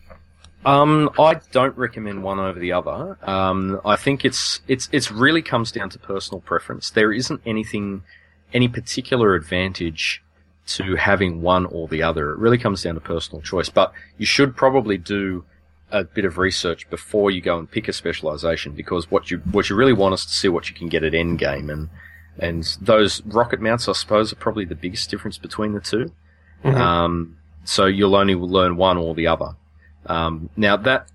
I don't recommend one over the other. I think it's really comes down to personal preference. There isn't anything any particular advantage to having one or the other. It really comes down to personal choice, but you should probably do a bit of research before you go and pick a specialization, because what you really want is to see what you can get at end game, and those rocket mounts, I suppose, are probably the biggest difference between the two. Mm-hmm. So you'll only learn one or the other. Now that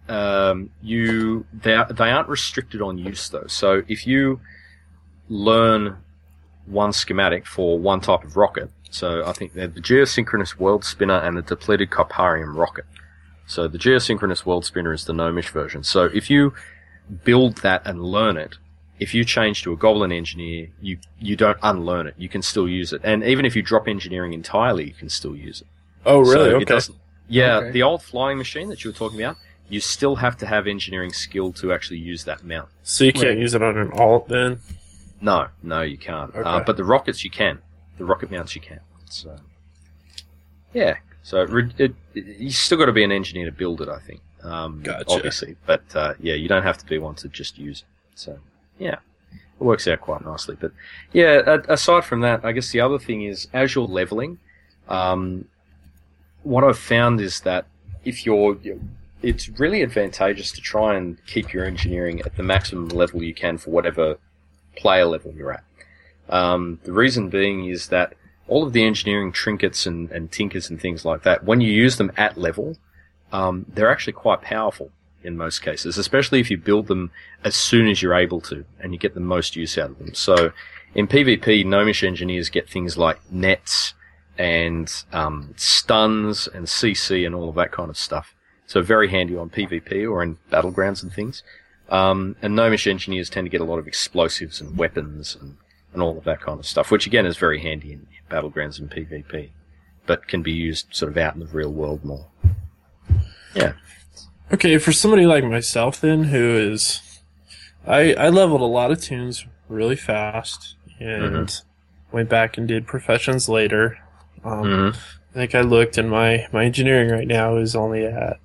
they aren't restricted on use though. So if you learn one schematic for one type of rocket, so I think they're the geosynchronous world spinner and the depleted Kyparium rocket. So the geosynchronous world spinner is the gnomish version. So if you build that and learn it, if you change to a Goblin engineer, you don't unlearn it. You can still use it. And even if you drop engineering entirely, you can still use it. Oh, really? So okay. Yeah, the old flying machine that you were talking about, you still have to have engineering skill to actually use that mount. So you can't use it on an alt then? No, you can't. Okay. But the rockets you can. The rocket mounts you can. So, yeah. So you still got to be an engineer to build it, I think. Gotcha. Obviously. But yeah, you don't have to be one to just use it. So, yeah. It works out quite nicely. But yeah, aside from that, I guess the other thing is, as you're leveling, what I've found is that it's really advantageous to try and keep your engineering at the maximum level you can for whatever player level you're at. The reason being is that all of the engineering trinkets and tinkers and things like that, when you use them at level, they're actually quite powerful in most cases, especially if you build them as soon as you're able to and you get the most use out of them. So in PvP, gnomish engineers get things like nets and stuns and CC and all of that kind of stuff. So very handy on PvP or in battlegrounds and things. And gnomish engineers tend to get a lot of explosives and weapons and all of that kind of stuff, which again is very handy in battlegrounds and PvP, but can be used sort of out in the real world more. Yeah. Okay, for somebody like myself then, who is... I leveled a lot of tunes really fast, and went back and did professions later. I think I looked, and my engineering right now is only at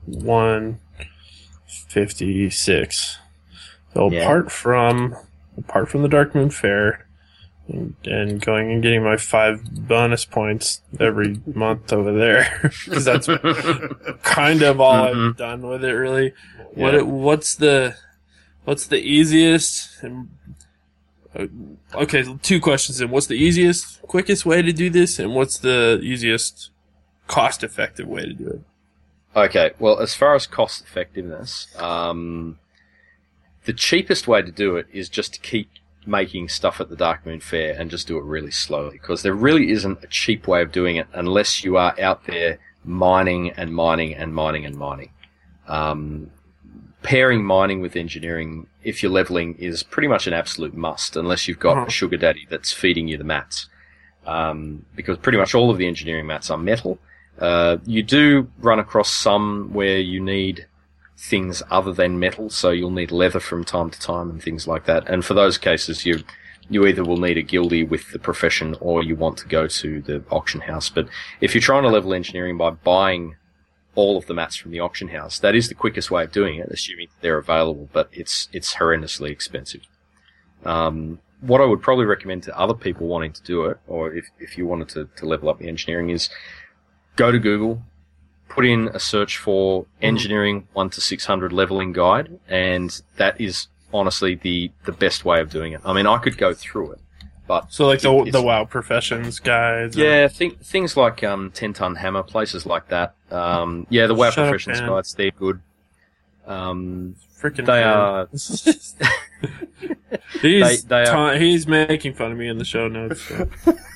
156. So apart from the Dark Moon Fair, and going and getting my 5 bonus points every month over there, because that's kind of all I've done with it, really. Yeah. What's the easiest? Okay, 2 questions then. What's the easiest, quickest way to do this, and what's the easiest, cost-effective way to do it? Okay, well, as far as cost effectiveness, the cheapest way to do it is just to keep making stuff at the Dark Moon Fair and just do it really slowly, because there really isn't a cheap way of doing it unless you are out there mining and mining and mining and mining. Pairing mining with engineering, if you're leveling, is pretty much an absolute must, unless you've got a sugar daddy that's feeding you the mats. Because pretty much all of the engineering mats are metal. You do run across some where you need things other than metal, so you'll need leather from time to time and things like that. And for those cases, you either will need a guildie with the profession, or you want to go to the auction house. But if you're trying to level engineering by buying all of the mats from the auction house, that is the quickest way of doing it, assuming they're available, but it's horrendously expensive. What I would probably recommend to other people wanting to do it, or if you wanted to level up the engineering, is go to Google, put in a search for engineering 1 to 600 leveling guide, and that is honestly the best way of doing it. I mean, I could go through it, but so like the WoW professions guides. Yeah, things like 10-ton hammer, places like that. Yeah, the WoW professions guides, they're good. Freaking they are. He's making fun of me in the show notes. So.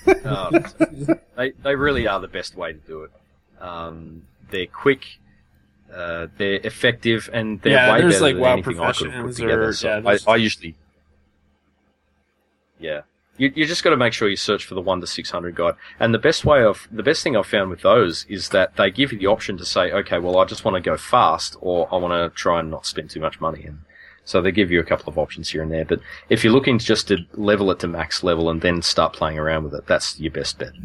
They really are the best way to do it. They're quick, they're effective, and they're way better than anything I could have put together. I usually, you just got to make sure you search for the 1 to 600 guide. And the best thing I've found with those is that they give you the option to say, okay, well, I just want to go fast, or I want to try and not spend too much money. And so they give you a couple of options here and there. But if you're looking just to level it to max level and then start playing around with it, that's your best bet.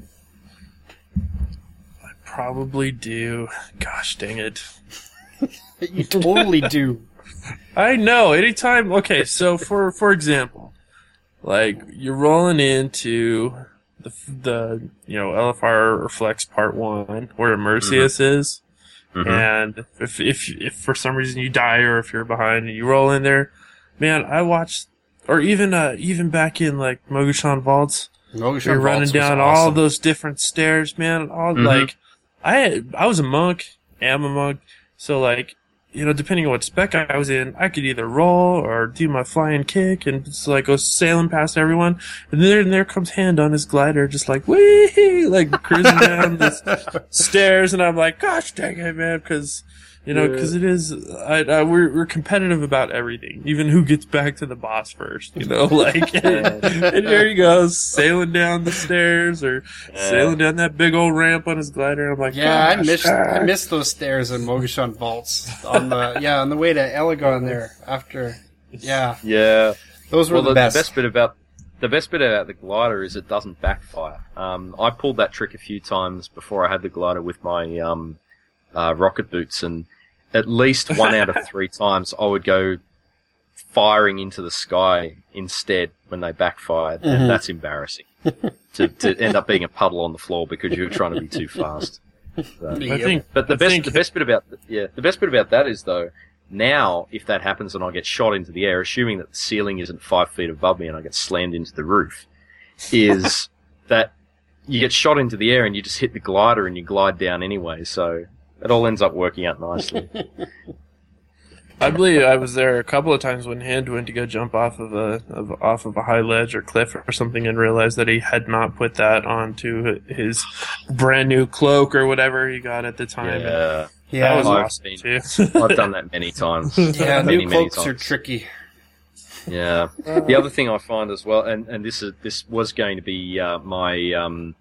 Probably do. Gosh dang it. You totally do. I know. Anytime. Okay, so for example, like you're rolling into the LFR or Flex Part 1 where Mercius is. And if for some reason you die or if you're behind and you roll in there, man, I watched, or even back in like Mogushan Vaults, you're running down all those different stairs, man. Like, I was a monk, am a monk, so like, depending on what spec I was in, I could either roll or do my flying kick and just like go sailing past everyone. And there comes Hand on his glider, just like, wee, like cruising down the stairs. And I'm like, gosh dang it, man. Cause it is, we're competitive about everything, even who gets back to the boss first, like, and there he goes, sailing down the stairs or sailing down that big old ramp on his glider. I'm like, I missed those stairs in Mogushan Vaults on the way to Elegon there after, those were the best. The best bit about the glider is it doesn't backfire. I pulled that trick a few times before I had the glider with my, rocket boots, and at least 1 out of 3 times I would go firing into the sky instead when they backfired, and that's embarrassing to end up being a puddle on the floor because you were trying to be too fast. So, the best bit about that is though, now if that happens and I get shot into the air, assuming that the ceiling isn't 5 feet above me and I get slammed into the roof, is that you get shot into the air and you just hit the glider and you glide down anyway, so it all ends up working out nicely. I believe I was there a couple of times when Hand went to go jump off of a high ledge or cliff or something and realized that he had not put that onto his brand new cloak or whatever he got at the time. Yeah, that was awesome too. I've done that many times. Yeah, new cloaks are tricky. Yeah. The other thing I find as well, and this was going to be my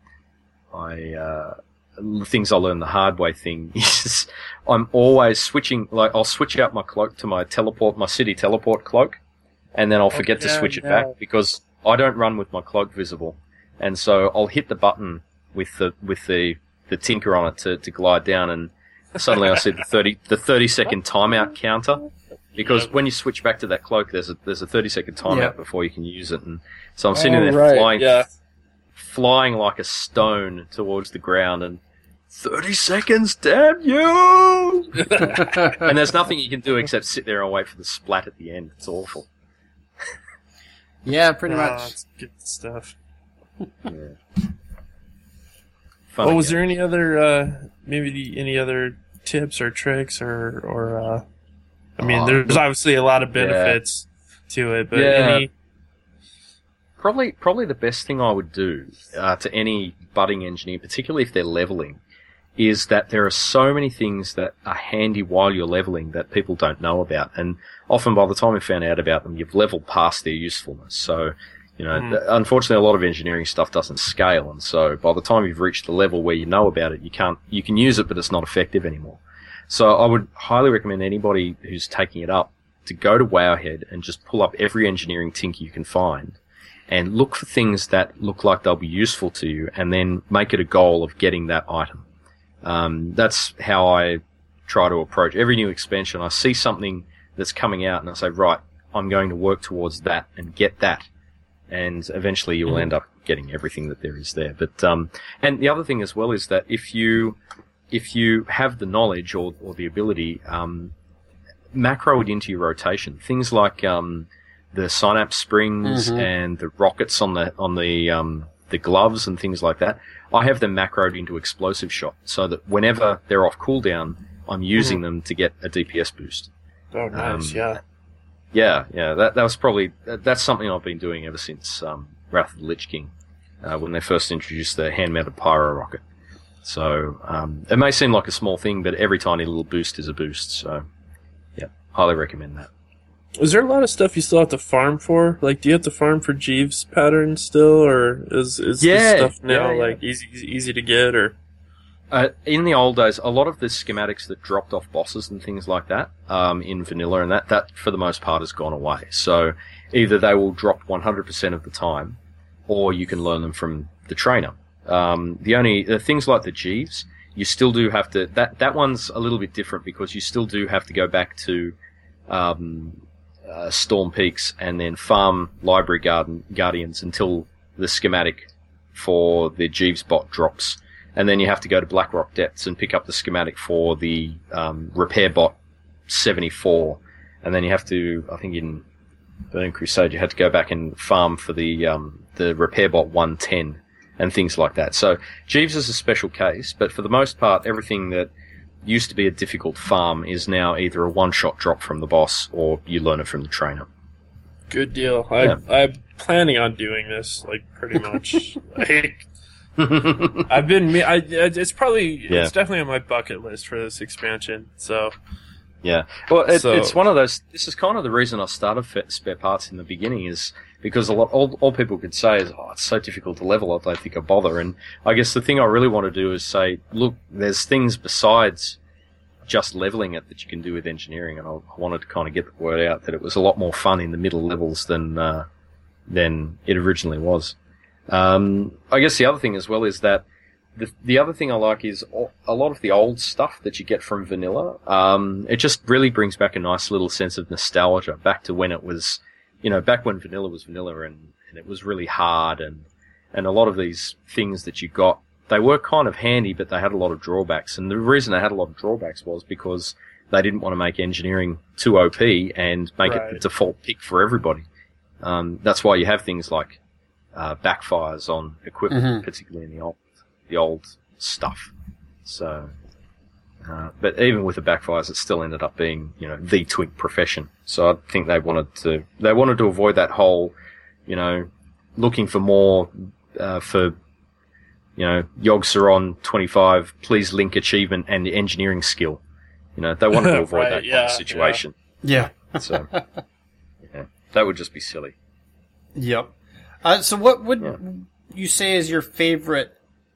things I learned the hard way thing is I'm always switching, like I'll switch out my cloak to my city teleport cloak, and then I'll forget to switch it back because I don't run with my cloak visible, and so I'll hit the button with the tinker on it to glide down, and suddenly I see the 30 second timeout counter. Because when you switch back to that cloak, there's a 30-second timeout before you can use it, and so I'm sitting there flying like a stone towards the ground, and 30 seconds, damn you! And there's nothing you can do except sit there and wait for the splat at the end. It's awful. Yeah, pretty much. That's good stuff. Yeah. Well, was there any other any other tips or tricks or I mean, there's obviously a lot of benefits to it, but any... Probably the best thing I would do to any budding engineer, particularly if they're leveling, is that there are so many things that are handy while you're leveling that people don't know about. And often by the time you've found out about them, you've leveled past their usefulness. So, unfortunately a lot of engineering stuff doesn't scale. And so by the time you've reached the level where you know about it, you can use it, but it's not effective anymore. So I would highly recommend anybody who's taking it up to go to Wowhead and just pull up every engineering tinker you can find and look for things that look like they'll be useful to you, and then make it a goal of getting that item. That's how I try to approach every new expansion. I see something that's coming out and I say, right, I'm going to work towards that and get that. And eventually you will end up getting everything that there is there. But, and the other thing as well is that if you have the knowledge or the ability, macro it into your rotation. Things like, the synapse springs and the rockets on the gloves and things like that. I have them macroed into explosive shot so that whenever they're off cooldown, I'm using them to get a DPS boost. Oh, nice, Yeah, that was probably, that's something I've been doing ever since, Wrath of the Lich King, when they first introduced the hand-mounted pyro rocket. So, it may seem like a small thing, but every tiny little boost is a boost, so, yeah, highly recommend that. Is there a lot of stuff you still have to farm for? Like, do you have to farm for Jeeves patterns still, or is this stuff now like easy to get? Or in the old days, a lot of the schematics that dropped off bosses and things like that in vanilla, and that for the most part has gone away. So either they will drop 100% of the time, or you can learn them from the trainer. The things like the Jeeves, you still do have to. That one's a little bit different because you still do have to go back to Storm Peaks and then farm Library Guardians until the schematic for the Jeeves bot drops. And then you have to go to Blackrock Depths and pick up the schematic for the Repair Bot 74. And then you have to, I think in Burning Crusade, you had to go back and farm for the Repair Bot 110 and things like that. So Jeeves is a special case, but for the most part, everything that used to be a difficult farm is now either a one-shot drop from the boss or you learn it from the trainer. Good deal. I'm planning on doing this, like, pretty much. It's definitely on my bucket list for this expansion, so. Yeah. Well, it's one of those, this is kind of the reason I started Spare Parts in the beginning, is because all people could say is, it's so difficult to level, I don't think I bother. And I guess the thing I really want to do is say, look, there's things besides just leveling it that you can do with engineering, and I wanted to kind of get the word out that it was a lot more fun in the middle levels than it originally was. I guess the other thing as well is that the other thing I like is a lot of the old stuff that you get from vanilla. It just really brings back a nice little sense of nostalgia back to when it was, back when vanilla was vanilla and it was really hard, and a lot of these things that you got, they were kind of handy, but they had a lot of drawbacks. And the reason they had a lot of drawbacks was because they didn't want to make engineering too OP and make it the default pick for everybody. That's why you have things like backfires on equipment, particularly in the old stuff. So, but even with the backfires, it still ended up being, the twink profession. So I think they wanted to avoid that whole, looking for more, for, Yogg Saron 25, please link achievement and engineering skill. They wanted to avoid that kind of situation. Yeah. So, that would just be silly. Yep. So what would you say is your favorite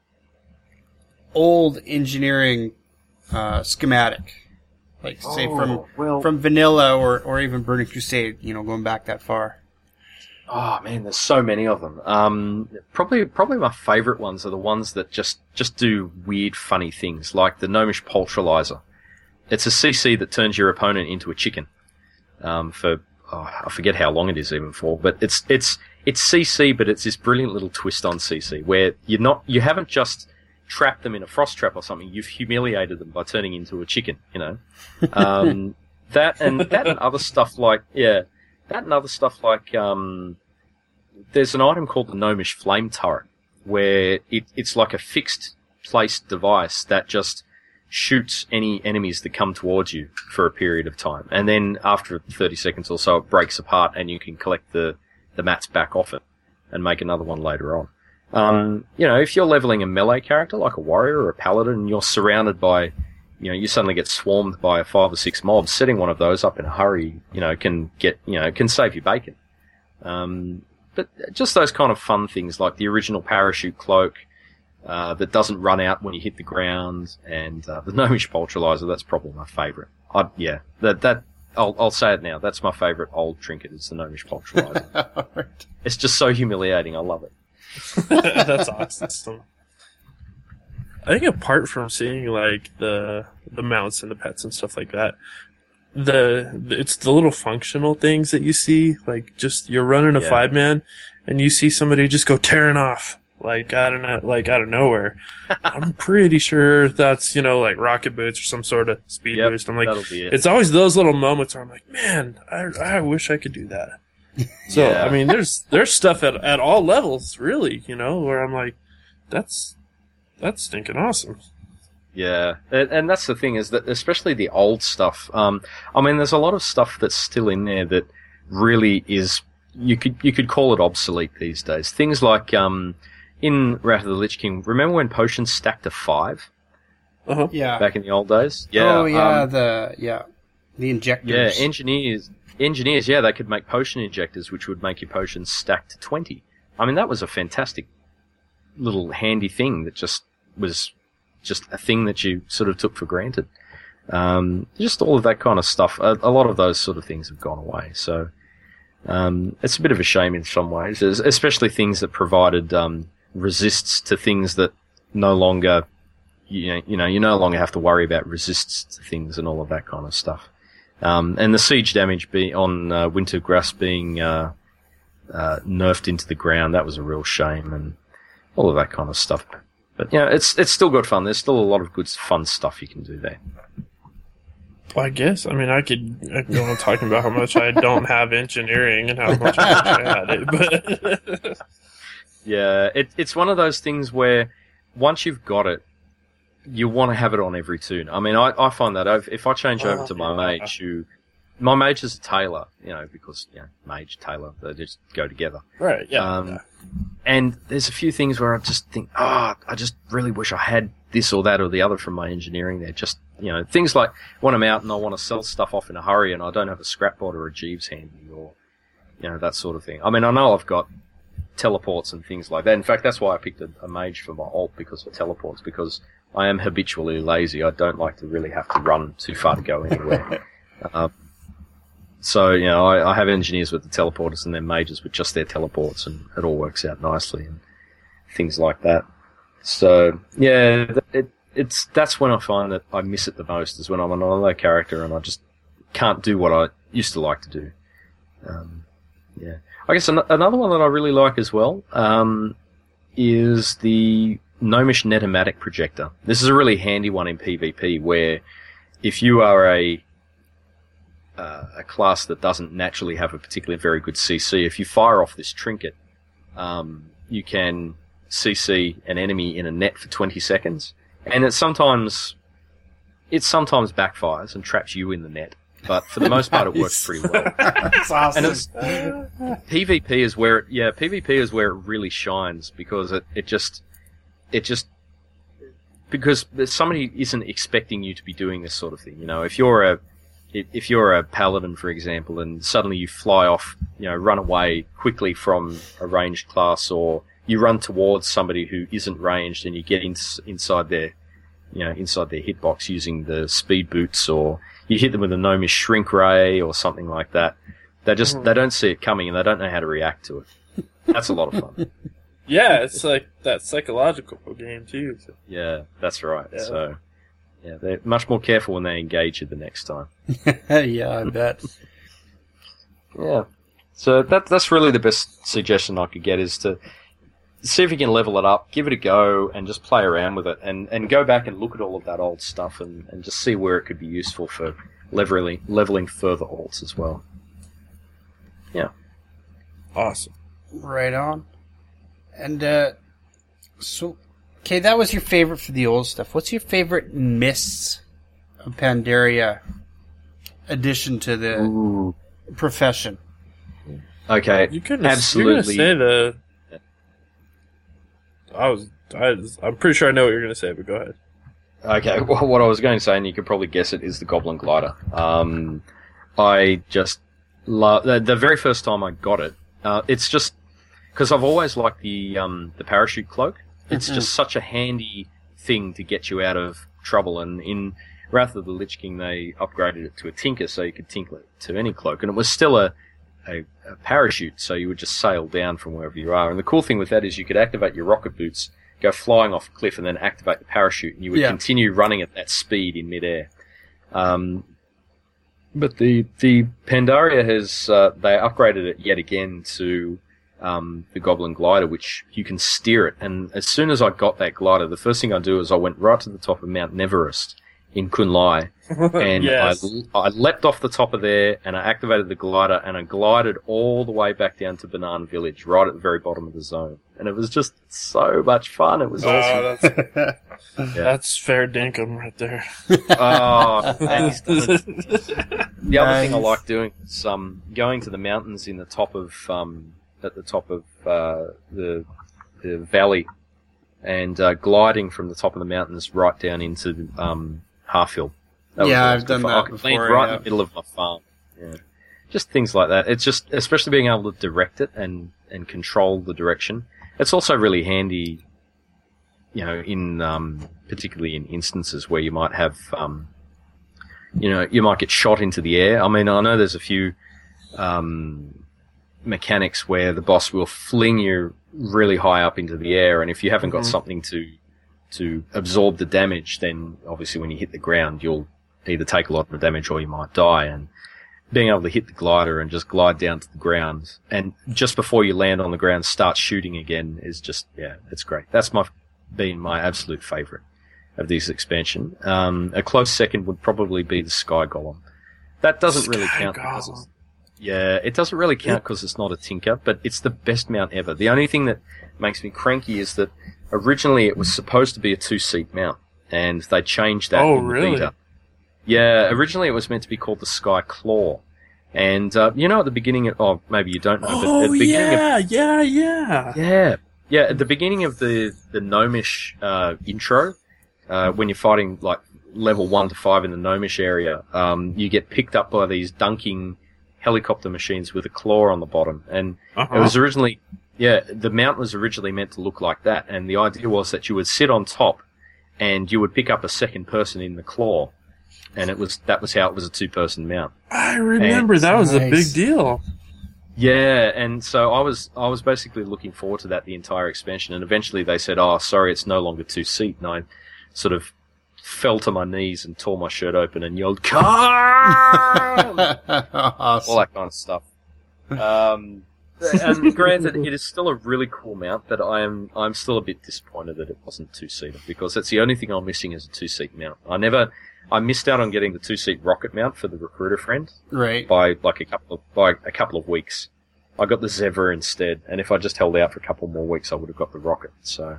old engineering schematic? Like, say, from vanilla or even Burning Crusade, going back that far. Oh man, there's so many of them. Probably my favourite ones are the ones that just do weird, funny things, like the Gnomish Pultralizer. It's a CC that turns your opponent into a chicken. I forget how long it is even for, but it's CC, but it's this brilliant little twist on CC where you haven't just trapped them in a frost trap or something, you've humiliated them by turning into a chicken, that and other stuff like, there's an item called the Gnomish Flame Turret, where it's like a fixed place device that just shoots any enemies that come towards you for a period of time. And then after 30 seconds or so, it breaks apart and you can collect the mats back off it and make another one later on. If you're leveling a melee character like a warrior or a paladin and you're surrounded by, you suddenly get swarmed by 5 or 6 mobs, setting one of those up in a hurry, can save you bacon. But just those kind of fun things like the original parachute cloak, that doesn't run out when you hit the ground, and the Gnomish Pultralizer, that's probably my favourite. I'll say it now, that's my favourite old trinket, is the Gnomish Pultralizer. Right. It's just so humiliating, I love it. That's awesome. I think apart from seeing like the mounts and the pets and stuff like that, it's the little functional things that you see, like just you're running a 5-man and you see somebody just go tearing off out of nowhere. I'm pretty sure that's like rocket boots or some sort of speed boost. I'm like, it's always those little moments where I'm like, man, I wish I could do that. So I mean, there's stuff at all levels, really, where I'm like, that's stinking awesome. Yeah, and that's the thing, is that especially the old stuff. There's a lot of stuff that's still in there that really is, you could call it obsolete these days. Things like in Wrath of the Lich King, remember when potions stacked to 5? Uh-huh. Yeah. Back in the old days. Yeah. Oh yeah, the injectors. Yeah, engineers. Yeah, they could make potion injectors, which would make your potions stack to 20. That was a fantastic little handy thing that just was just a thing that you sort of took for granted. Just all of that kind of stuff. A lot of those sort of things have gone away. So it's a bit of a shame in some ways, especially things that provided resists to things that no longer, you no longer have to worry about resists to things and all of that kind of stuff. And the siege damage on Wintergrass being nerfed into the ground, that was a real shame, and all of that kind of stuff. But it's still good fun. There's still a lot of good fun stuff you can do there. Well, I guess. I mean, I could go on talking about how much I don't have engineering and how much I wish I had it, but yeah, it's one of those things where once you've got it, you want to have it on every tune. I mean, I find that if I change over to my mage, my mage is a tailor, because mage tailor, they just go together. Right. Yeah. And there's a few things where I just think, I just really wish I had this or that or the other from my engineering there. Just, things like when I'm out and I want to sell stuff off in a hurry and I don't have a scrapbot or a Jeeves handy or, that sort of thing. I mean, I know I've got teleports and things like that. In fact, that's why I picked a mage for my alt, because of teleports, because I am habitually lazy. I don't like to really have to run too far to go anywhere. So, I have engineers with the teleporters and then mages with just their teleports, and it all works out nicely and things like that. So, yeah, that's when I find that I miss it the most, is when I'm another character and I just can't do what I used to like to do. Yeah. I guess another one that I really like as well is the Gnomish Netomatic Projector. This is a really handy one in PvP, where if you are a class that doesn't naturally have a particularly very good CC, if you fire off this trinket, you can CC an enemy in a net for 20 seconds, and it sometimes backfires and traps you in the net. But for the most part, it works pretty well. That's awesome. And PvP is where it really shines, because it just because somebody isn't expecting you to be doing this sort of thing. If you're a paladin, for example, and suddenly you fly off, run away quickly from a ranged class, or you run towards somebody who isn't ranged and you get inside their hitbox using the speed boots, or you hit them with a Gnomish Shrink Ray or something like that. They don't see it coming and they don't know how to react to it. That's a lot of fun. Yeah, it's like that psychological game too. So. Yeah, that's right. Yeah. So, yeah, they're much more careful when they engage you the next time. Yeah, I bet. Yeah. So that's really the best suggestion I could get, is to see if you can level it up, give it a go, and just play around with it, and go back and look at all of that old stuff and just see where it could be useful for leveling further alts as well. Yeah. Awesome. Right on. And, okay, that was your favorite for the old stuff. What's your favorite Mists of Pandaria addition to the profession? Okay, You couldn't absolutely. You're gonna say I'm pretty sure I know what you're going to say, but go ahead. Okay, well, what I was going to say, and you could probably guess it, is the Goblin Glider. I just love the very first time I got it. It's just because I've always liked the parachute cloak. It's just such a handy thing to get you out of trouble. And in Wrath of the Lich King, they upgraded it to a tinker, so you could tinker it to any cloak, and it was still a parachute, so you would just sail down from wherever you are. And the cool thing with that is you could activate your rocket boots, go flying off a cliff, and then activate the parachute, and you would continue running at that speed in midair. But the Pandaria has they upgraded it yet again to the Goblin Glider, which you can steer it. And as soon as I got that glider, the first thing I do is I went right to the top of Mount Neverest in Kunlai, and Yes. I leapt off the top of there, and I activated the glider, and I glided all the way back down to Banana Village, right at the very bottom of the zone. And it was just so much fun. It was awesome. That's fair dinkum right there. Oh, thanks. The other thing I like doing is going to the mountains in the top of at the top of the valley, and gliding from the top of the mountains right down into Harfield. I've done that I could land before, right in the middle of my farm. Yeah. Just things like that. It's just, especially being able to direct it and control the direction. It's also really handy, in particularly in instances where you might have, you might get shot into the air. I mean, I know there's a few mechanics where the boss will fling you really high up into the air, and if you haven't got something to absorb the damage, then obviously when you hit the ground, you'll either take a lot of damage or you might die. And being able to hit the glider and just glide down to the ground, and just before you land on the ground, start shooting again is just, it's great. That's been my absolute favourite of this expansion. A close second would probably be the Sky Golem. That doesn't really count because it doesn't really count because it's not a tinker, but it's the best mount ever. The only thing that makes me cranky is that originally it was supposed to be a 2-seat mount, and they changed that in the beta. Yeah, originally it was meant to be called the Sky Claw. And, at the beginning of, maybe you don't know, but at the beginning Yeah, at the beginning of the Gnomish, intro, when you're fighting, like, level 1 to 5 in the Gnomish area, you get picked up by these dunking helicopter machines with a claw on the bottom. And it was originally, the mount was originally meant to look like that. And the idea was that you would sit on top and you would pick up a second person in the claw. And that was how it was a 2-person mount. I remember that was a big deal. Yeah, and so I was basically looking forward to that the entire expansion, and eventually they said, "Oh, sorry, it's no longer 2-seat," and I sort of fell to my knees and tore my shirt open and yelled, "Come!" Awesome. All that kind of stuff. And granted, it is still a really cool mount, but I'm still a bit disappointed that it wasn't 2-seater, because that's the only thing I'm missing is a 2-seat mount. I missed out on getting the 2-seat rocket mount for the recruiter friend. Right. By a couple of weeks. I got the Zevra instead, and if I just held out for a couple more weeks, I would have got the rocket. So,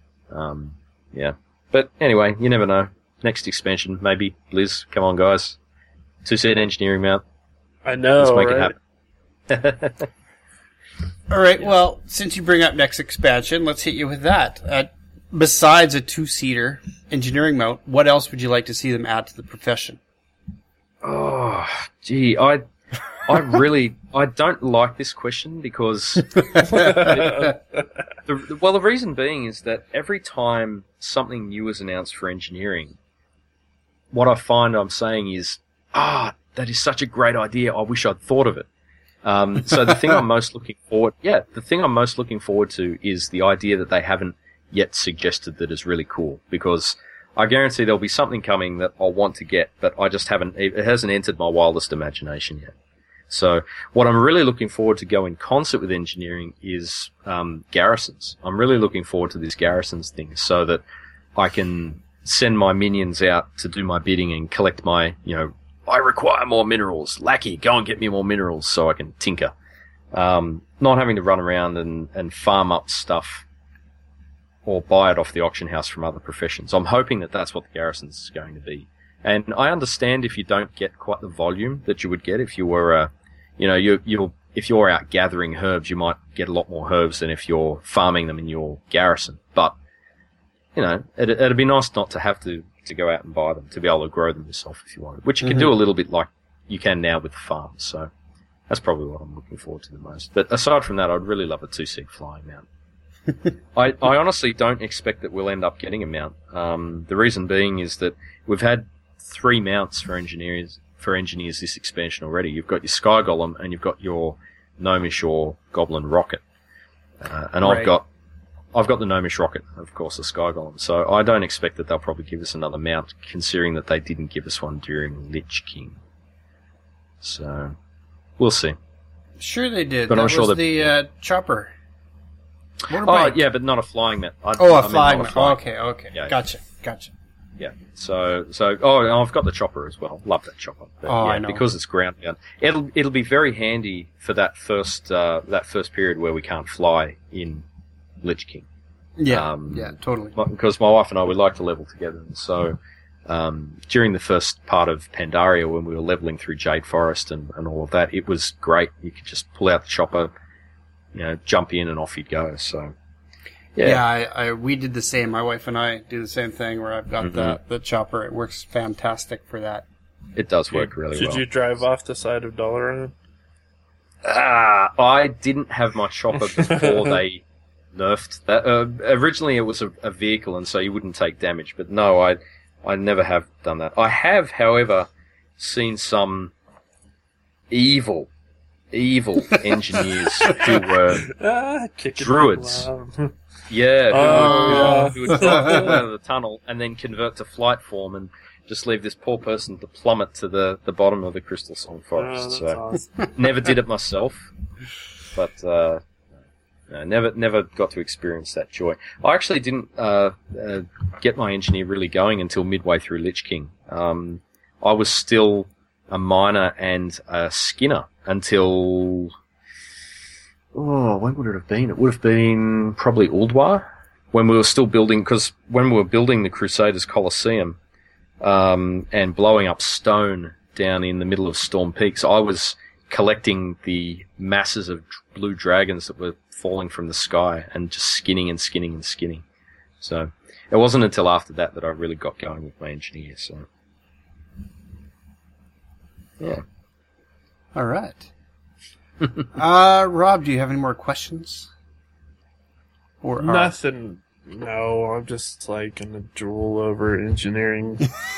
yeah. But anyway, you never know. Next expansion, maybe. Liz, come on, guys. 2-seat engineering mount. I know, Let's make right? it happen. All right. Well, since you bring up next expansion, let's hit you with that. Besides a 2-seater engineering mount, what else would you like to see them add to the profession? Oh, gee, I don't like this question because the reason being is that every time something new is announced for engineering, what I find I'm saying is, that is such a great idea. I wish I'd thought of it. So the thing I'm most looking forward to is the idea that they haven't yet suggested that is really cool, because I guarantee there'll be something coming that I'll want to get, but it hasn't entered my wildest imagination yet. So what I'm really looking forward to go in concert with engineering is garrisons. I'm really looking forward to this garrisons thing so that I can send my minions out to do my bidding and collect my, I require more minerals. Lackey, go and get me more minerals so I can tinker. Not having to run around and farm up stuff or buy it off the auction house from other professions. I'm hoping that that's what the garrisons is going to be. And I understand if you don't get quite the volume that you would get if you were, if you're out gathering herbs, you might get a lot more herbs than if you're farming them in your garrison. But, it'd be nice not to have to go out and buy them, to be able to grow them yourself if you wanted, which you can do a little bit like you can now with the farms. So that's probably what I'm looking forward to the most. But aside from that, I'd really love a 2-seat flying mount. I honestly don't expect that we'll end up getting a mount. The reason being is that we've had 3 mounts for engineers this expansion already. You've got your Sky Golem and you've got your Gnomish or Goblin Rocket. And right. I've got the Gnomish Rocket, of course, the Sky Golem. So I don't expect that they'll probably give us another mount, considering that they didn't give us one during Lich King. So we'll see. Sure they did. But that I'm sure was the chopper. Oh, yeah, but not a flying mount. A flying mount. Okay. Yeah, Gotcha. Yeah. So, I've got the chopper as well. Love that chopper. But, I know. Because it's ground down. It'll be very handy for that first period where we can't fly in Lich King. Yeah. Totally. Because my wife and I, we like to level together. And so, during the first part of Pandaria, when we were leveling through Jade Forest and all of that, it was great. You could just pull out the chopper, jump in and off you'd go. So, yeah, we did the same. My wife and I do the same thing where I've got the chopper. It works fantastic for that. It does work really well. Did you drive off the side of Dalaran? I didn't have my chopper before they nerfed that. Originally it was a vehicle, and so you wouldn't take damage. But no, I never have done that. I have, however, seen some evil engineers who were druids. Yeah, who would drop out of the tunnel and then convert to flight form and just leave this poor person to plummet to the bottom of the Crystal Song Forest. Oh, that's awesome. Never did it myself, but no, never got to experience that joy. I actually didn't get my engineer really going until midway through Lich King. I was still a miner and a skinner until... Oh, when would it have been? It would have been probably Ulduar, when we were still building, because when we were building the Crusaders Colosseum, and blowing up stone down in the middle of Storm Peaks, I was collecting the masses of blue dragons that were falling from the sky and just skinning and skinning and skinning. So it wasn't until after that that I really got going with my engineer, so... Yeah. All right. Rob, do you have any more questions? Or Nothing. No, I'm just like gonna drool over engineering.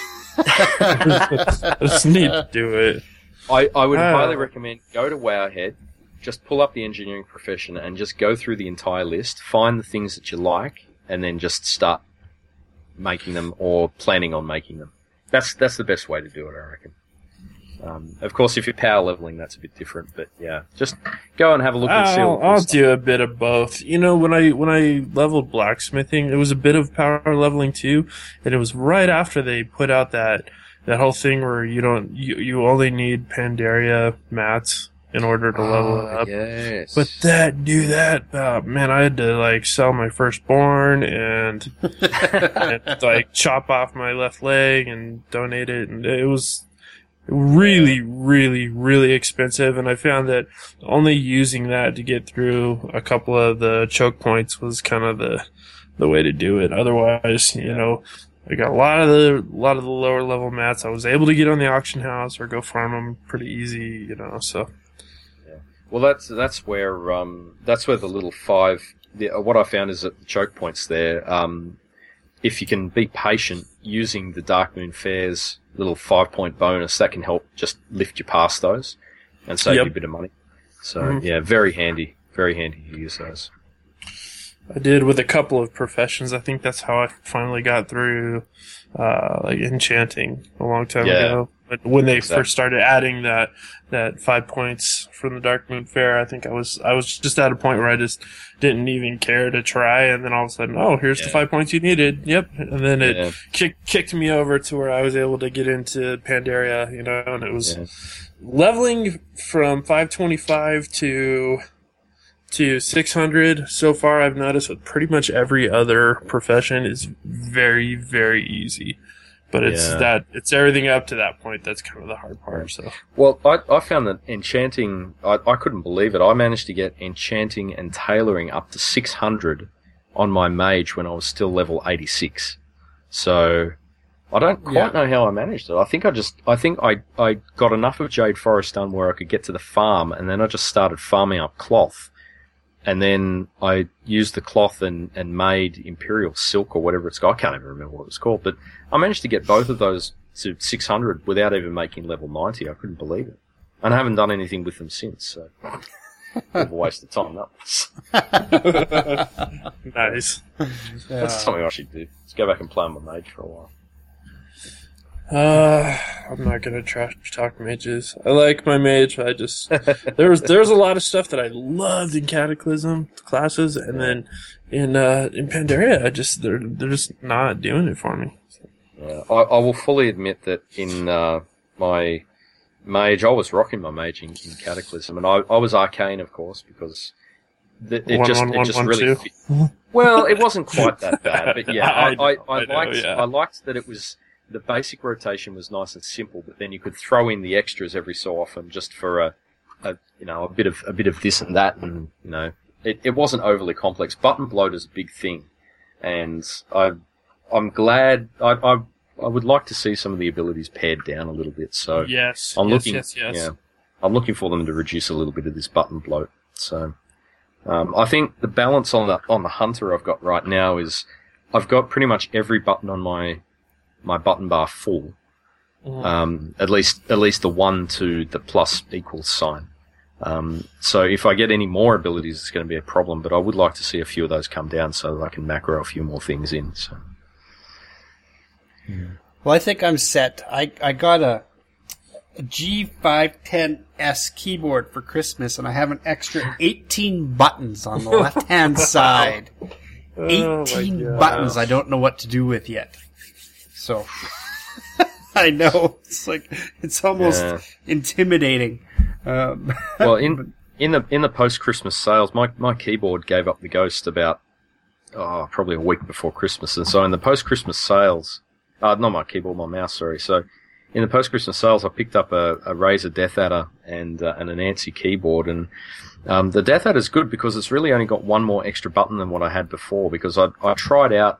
I just need to do it. I would highly recommend go to Wowhead, just pull up the engineering profession and just go through the entire list, find the things that you like, and then just start making them or planning on making them. That's the best way to do it, I reckon. Of course, if you're power leveling, that's a bit different. But yeah, just go and have a look and see. I'll do a bit of both. You know, when I leveled blacksmithing, it was a bit of power leveling too, and it was right after they put out that whole thing where you only need Pandaria mats in order to level it up. Yes. But man, I had to like sell my firstborn and, and like chop off my left leg and donate it, and it was really, really, really expensive, and I found that only using that to get through a couple of the choke points was kind of the way to do it. Otherwise, you know, I got a lot of the lower level mats I was able to get on the auction house or go farm them pretty easy, you know, so. Yeah. Well, that's where the little what I found is that the choke points there, if you can be patient using the Darkmoon Fair's little 5-point bonus, that can help just lift you past those and save you a bit of money. So yeah, very handy to use those. I did with a couple of professions. I think that's how I finally got through like enchanting a long time ago. But when they first started adding that 5 points from the Darkmoon Fair, I think I was just at a point where I just didn't even care to try, and then all of a sudden, here's the 5 points you needed. Yep, and then it kicked me over to where I was able to get into Pandaria, you know, and it was leveling from 525 to 600. So far, I've noticed with pretty much every other profession is very, very easy. But it's everything up to that point that's kind of the hard part. So, well, I found that enchanting, I couldn't believe it. I managed to get enchanting and tailoring up to 600 on my mage when I was still level 86. So I don't quite know how I managed it. I think I got enough of Jade Forest done where I could get to the farm, and then I just started farming up cloth. And then I used the cloth and made Imperial Silk or whatever it's called. I can't even remember what it was called. But I managed to get both of those to 600 without even making level 90. I couldn't believe it. And I haven't done anything with them since. So, bit of a waste of time, that was. Nice. That's something I should do. Let's go back and play on my mage for a while. I'm not gonna trash talk mages. I like my mage. I just there's a lot of stuff that I loved in Cataclysm classes, and then in Pandaria, they're just not doing it for me. Yeah, I will fully admit that in my mage, I was rocking my mage in Cataclysm, and I was arcane, of course, because it just really fit. Well, it wasn't quite that bad, but yeah, I liked that it was. The basic rotation was nice and simple, but then you could throw in the extras every so often just for a bit of this and that, and you know, it wasn't overly complex. Button bloat is a big thing, and I'm glad I would like to see some of the abilities pared down a little bit. So I'm looking for them to reduce a little bit of this button bloat. So I think the balance on the hunter I've got right now is I've got pretty much every button on my button bar full, at least the 1 to the plus equals sign. So if I get any more abilities, it's going to be a problem, but I would like to see a few of those come down so that I can macro a few more things in. So. Well, I think I'm set. I got a G510S keyboard for Christmas, and I have an extra 18 buttons on the left-hand side. 18 buttons I don't know what to do with yet. So, I know. It's almost intimidating. Well, in the post-Christmas sales, my keyboard gave up the ghost about, probably a week before Christmas. And so in the post-Christmas sales, not my keyboard, my mouse, sorry. So in the post-Christmas sales, I picked up a Razer Death Adder and an Anansi keyboard. And the Death Adder is good because it's really only got one more extra button than what I had before, because I tried out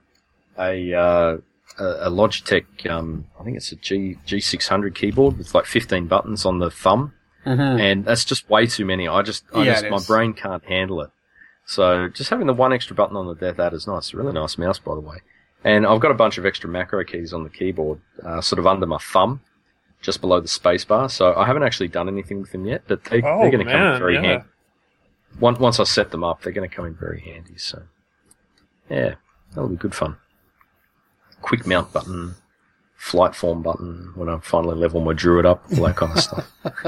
a Logitech, I think it's a G600 keyboard with like 15 buttons on the thumb. Mm-hmm. And that's just way too many. My brain can't handle it. So just having the one extra button on the Death Adder is nice. Really nice mouse, by the way. And I've got a bunch of extra macro keys on the keyboard, sort of under my thumb, just below the space bar. So I haven't actually done anything with them yet, but they're going to come in very handy. Once I set them up, they're going to come in very handy. So, yeah, that'll be good fun. Quick mount button, flight form button when I finally level my Druid up, all that kind of stuff.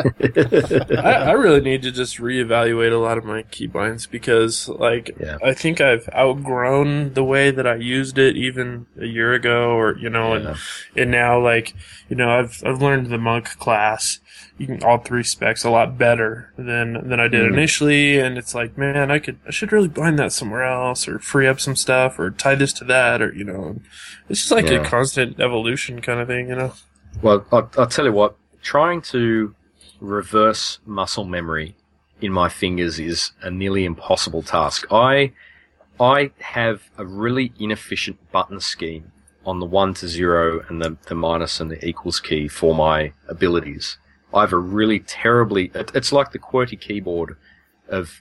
I really need to just reevaluate a lot of my keybinds because, I think I've outgrown the way that I used it even a year ago, or and now I've learned the monk class, all three specs a lot better than I did initially, and it's like, man, I should really bind that somewhere else, or free up some stuff, or tie this to that, or it's just like a constant evolution kind of thing, Well, I'll tell you what, trying to reverse muscle memory in my fingers is a nearly impossible task. I have a really inefficient button scheme on the 1 to 0 and the minus and the equals key for my abilities. I have a really terribly, it's like the QWERTY keyboard of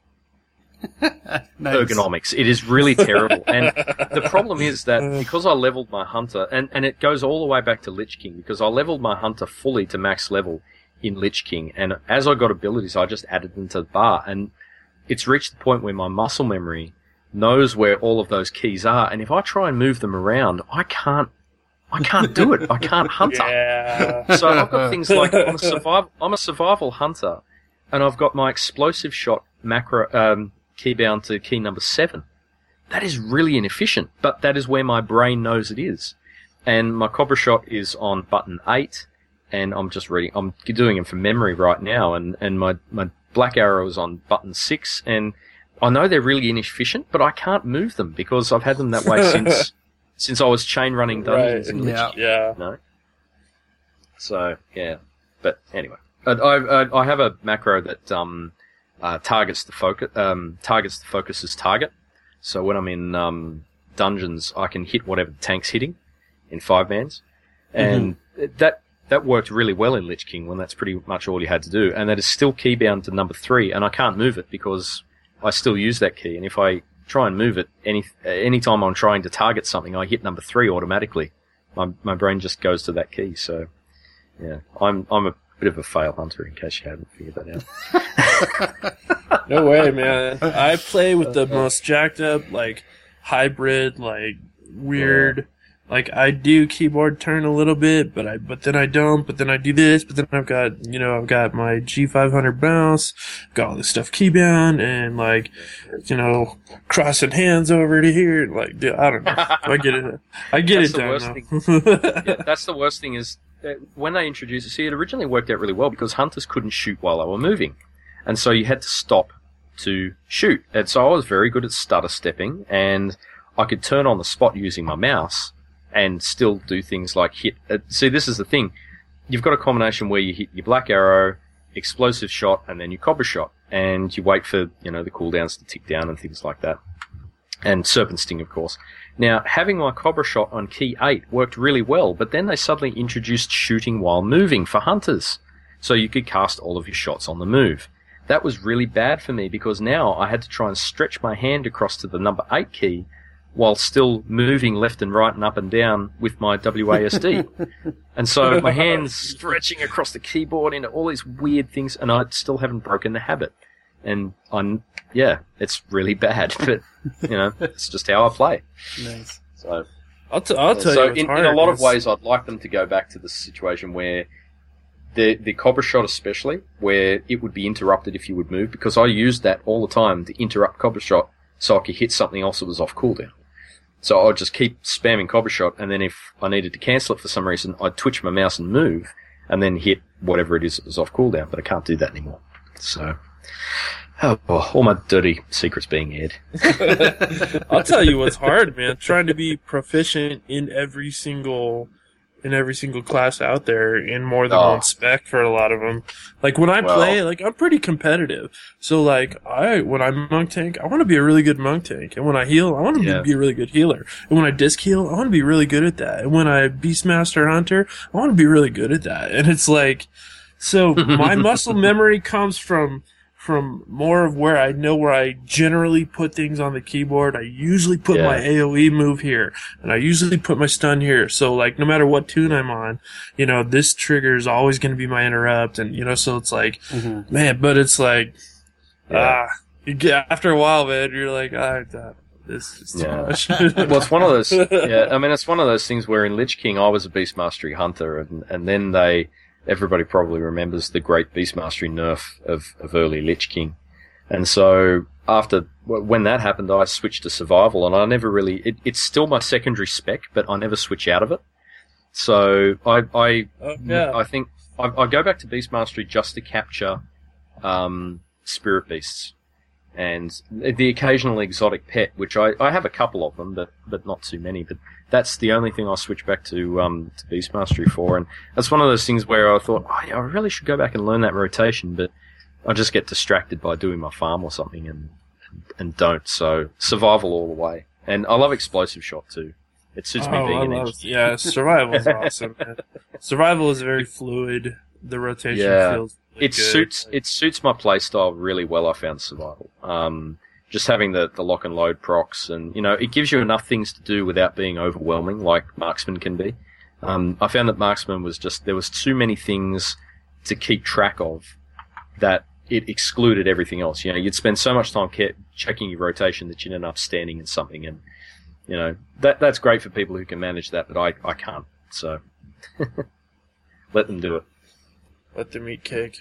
ergonomics. It is really terrible. And the problem is that because I leveled my Hunter, and it goes all the way back to Lich King, because I leveled my Hunter fully to max level in Lich King, and as I got abilities, I just added them to the bar, and it's reached the point where my muscle memory knows where all of those keys are, and if I try and move them around, I can't do it. I can't Hunter. Yeah. So I've got things like I'm a survival Hunter, and I've got my explosive shot macro key bound to key number 7. That is really inefficient, but that is where my brain knows it is. And my Cobra Shot is on button 8, and I'm doing them from memory right now, and my Black Arrow is on button 6, and I know they're really inefficient, but I can't move them because I've had them that way since I was chain running dungeons in Lich King. Yeah. No? So, yeah. But anyway. I have a macro that targets the focus's target. So when I'm in dungeons, I can hit whatever the tank's hitting in 5-mans. And that worked really well in Lich King when that's pretty much all you had to do. And that is still key bound to number 3, and I can't move it because I still use that key. And if I try and move it any time I'm trying to target something, I hit number 3 automatically. My brain just goes to that key. So yeah, I'm a bit of a fail hunter in case you hadn't figured that out. No way, man. I play with the most jacked up, hybrid, weird. I do keyboard turn a little bit, but then I don't, but then I do this, but then I've got my G500 mouse, got all this stuff keybound, and crossing hands over to here, dude, I don't know. I get it. I get it down now. That's the worst thing is, when they introduced it, see, it originally worked out really well because hunters couldn't shoot while they were moving. And so you had to stop to shoot. And so I was very good at stutter stepping, and I could turn on the spot using my mouse and still do things like hit. See, this is the thing. You've got a combination where you hit your Black Arrow, explosive shot, and then your Cobra Shot. And you wait for, the cooldowns to tick down and things like that. And Serpent Sting, of course. Now, having my Cobra Shot on key 8 worked really well, but then they suddenly introduced shooting while moving for hunters. So you could cast all of your shots on the move. That was really bad for me because now I had to try and stretch my hand across to the number 8 key while still moving left and right and up and down with my WASD. And so my hand's stretching across the keyboard into all these weird things, and I still haven't broken the habit. And it's really bad, but, it's just how I play. Nice. So I'll tell so you. In a lot of ways, I'd like them to go back to the situation where the Cobra Shot especially, where it would be interrupted if you would move, because I used that all the time to interrupt Cobra Shot so I could hit something else that was off cooldown. So I'd just keep spamming Cobra Shot, and then if I needed to cancel it for some reason, I'd twitch my mouse and move, and then hit whatever it is that was off cooldown, but I can't do that anymore. So, all my dirty secrets being aired. I'll tell you what's hard, man. Trying to be proficient in every single class out there in more than one spec for a lot of them. Like when I play, I'm pretty competitive. So when I monk tank, I want to be a really good monk tank. And when I heal, I want to be a really good healer. And when I disc heal, I want to be really good at that. And when I Beastmaster Hunter, I want to be really good at that. And it's so my muscle memory comes from more of where I know where I generally put things on the keyboard. I usually put my AoE move here, and I usually put my stun here. So, no matter what tune I'm on, this trigger is always going to be my interrupt, and, so it's man, but it's after a while, man, you're this is too much. Well, it's one of those, it's one of those things where in Lich King, I was a Beast Mastery Hunter, and then everybody probably remembers the great Beast Mastery nerf of early Lich King. And so when that happened, I switched to Survival, and I never really, it's still my secondary spec, but I never switch out of it. So I think I go back to Beast Mastery just to capture, Spirit Beasts. And the occasional exotic pet, which I have a couple of them, but not too many, but that's the only thing I'll switch back to Beast Mastery for. And that's one of those things where I thought, I really should go back and learn that rotation, but I just get distracted by doing my farm or something and don't. So Survival all the way. And I love Explosive Shot too. It suits me being an edge. Yeah, Survival is awesome. Survival is very fluid. The rotation feels really good. It suits my playstyle really well, I found Survival. Just having the lock and load procs, and it gives you enough things to do without being overwhelming, like Marksman can be. I found that Marksman was there was too many things to keep track of that it excluded everything else. You'd spend so much time checking your rotation that you'd end up standing in something, and that's great for people who can manage that, but I can't. So let them do it. Let them eat cake.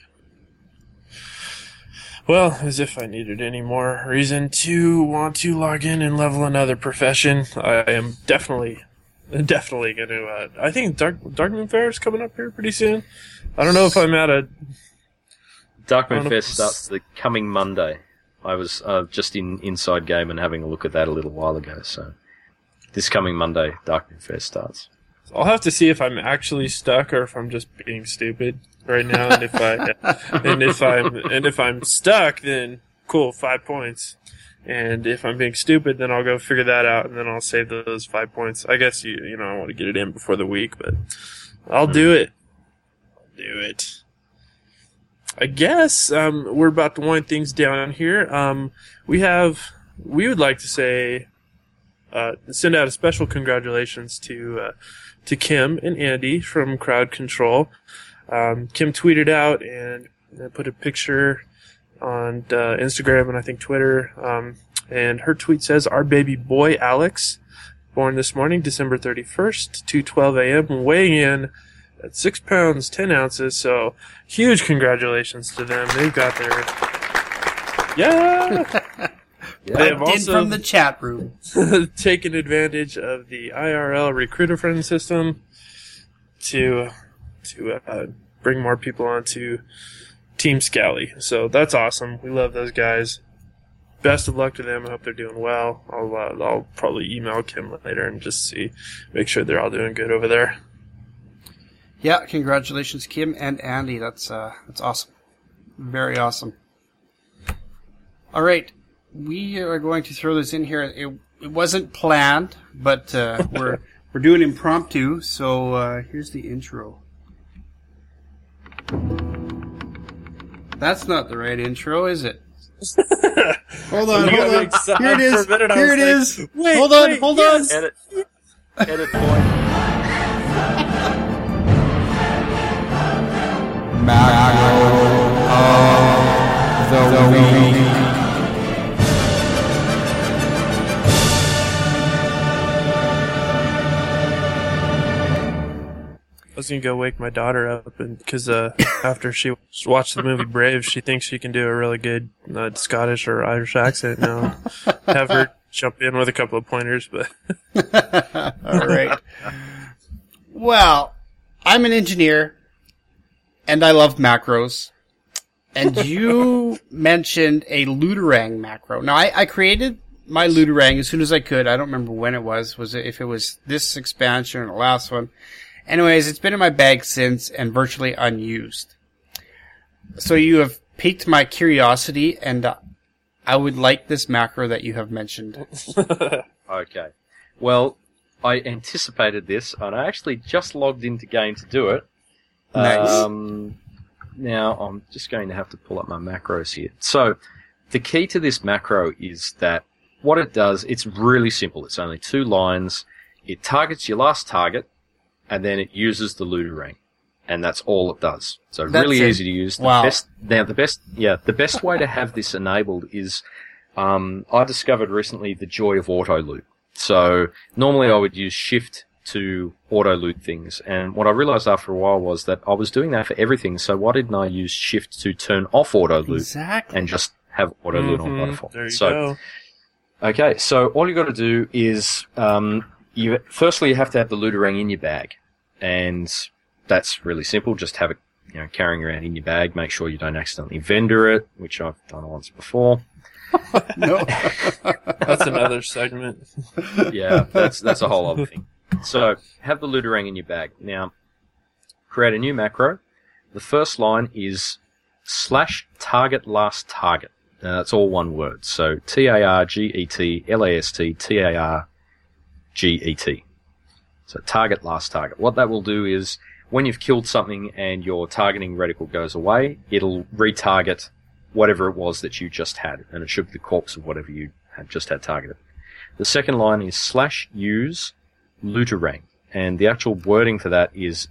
Well, as if I needed any more reason to want to log in and level another profession, I am definitely going to. I think Dark Moon Fair is coming up here pretty soon. I don't know if I'm at a. Dark Moon Fair starts the coming Monday. I was just in Inside Game and having a look at that a little while ago. So this coming Monday, Dark Moon Fair starts. I'll have to see if I'm actually stuck or if I'm just being stupid right now. And if I'm stuck, then cool, 5 points. And if I'm being stupid, then I'll go figure that out, and then I'll save those 5 points. I guess I want to get it in before the week, but I'll do it. I guess we're about to wind things down here. We would like to say send out a special congratulations to Kim and Andy from Crowd Control. Kim tweeted out and put a picture on Instagram and I think Twitter. And her tweet says, "Our baby boy Alex, born this morning, December 31st, 2:12 a.m., weighing in at 6 pounds 10 ounces." So huge congratulations to them. They've got their They have also from the chat room taken advantage of the IRL recruiter friend system to bring more people onto Team Scally. So that's awesome. We love those guys. Best of luck to them. I hope they're doing well. I'll probably email Kim later and just make sure they're all doing good over there. Yeah, congratulations, Kim and Andy. That's awesome. Very awesome. All right. We are going to throw this in here. It wasn't planned, but we're doing impromptu. So here's the intro. That's not the right intro, is it? Hold on. You got me excited Here it is. for a minute. I Here was it is. Wait, Hold on. yes. Edit point. I was gonna go wake my daughter up, and because after she watched the movie Brave, she thinks she can do a really good Scottish or Irish accent now. Have her jump in with a couple of pointers, but All right. Well, I'm an engineer, and I love macros. And you mentioned a Looterang macro. Now, I created my Looterang as soon as I could. I don't remember when it was. If it was this expansion or the last one? Anyways, it's been in my bag since and virtually unused. So you have piqued my curiosity, and I would like this macro that you have mentioned. Okay. Well, I anticipated this, and I actually just logged into game to do it. Nice. Now, I'm just going to have to pull up my macros here. So, the key to this macro is that what it does, it's really simple. It's only 2 lines. It targets your last target, and then it uses the Looterang. And that's all it does. So That's really it. easy to use. Wow. The best way to have this enabled is, I discovered recently the joy of auto loot. So normally I would use Shift to auto loot things, and what I realized after a while was that I was doing that for everything. So why didn't I use Shift to turn off auto loot Exactly. and just have auto loot on by default? there you So go. okay, so all you got to do is you have to have the Looterang in your bag, and that's really simple. Just have it, carrying around in your bag. Make sure you don't accidentally vendor it, which I've done once before. No. That's another segment. Yeah, that's a whole other thing. So have the Looterang in your bag. Now, create a new macro. The first line is /target last target. It's all one word. So TARGET/LAST/TARGET. So target last target. What that will do is when you've killed something and your targeting reticle goes away, it'll retarget whatever it was that you just had, and it should be the corpse of whatever you had just had targeted. The second line is /use Looterang, and the actual wording for that is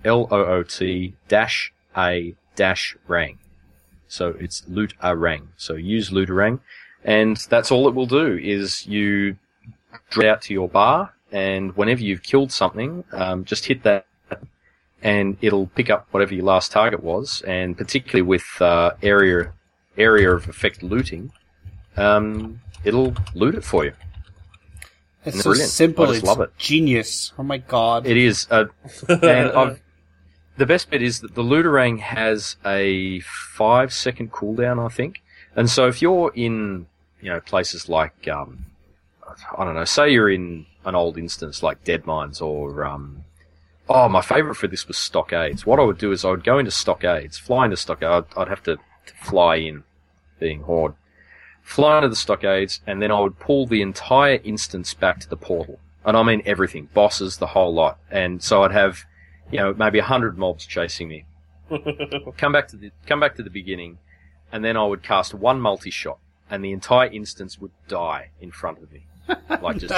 LOOT-A-rang. So it's Looterang. So use Looterang, and that's all it will do is you drop out to your bar, and whenever you've killed something, just hit that, and it'll pick up whatever your last target was, and particularly with area of effect looting, it'll loot it for you. It's And so brilliant. simple. I just It's love it. genius. Oh my god. It is. And the best bit is that the Looterang has a 5-second cooldown, I think. And so if you're in, places like, I don't know, say you're in an old instance like Dead Mines or, my favourite for this was Stockades. What I would do is I would go into Stockades, fly into Stockades. I'd have to fly in, being Horde. Fly into the Stockades, and then I would pull the entire instance back to the portal. And I mean everything. Bosses, the whole lot. And so I'd have, maybe 100 mobs chasing me. Come back to the beginning, and then I would cast one multi-shot, and the entire instance would die in front of me. Like just...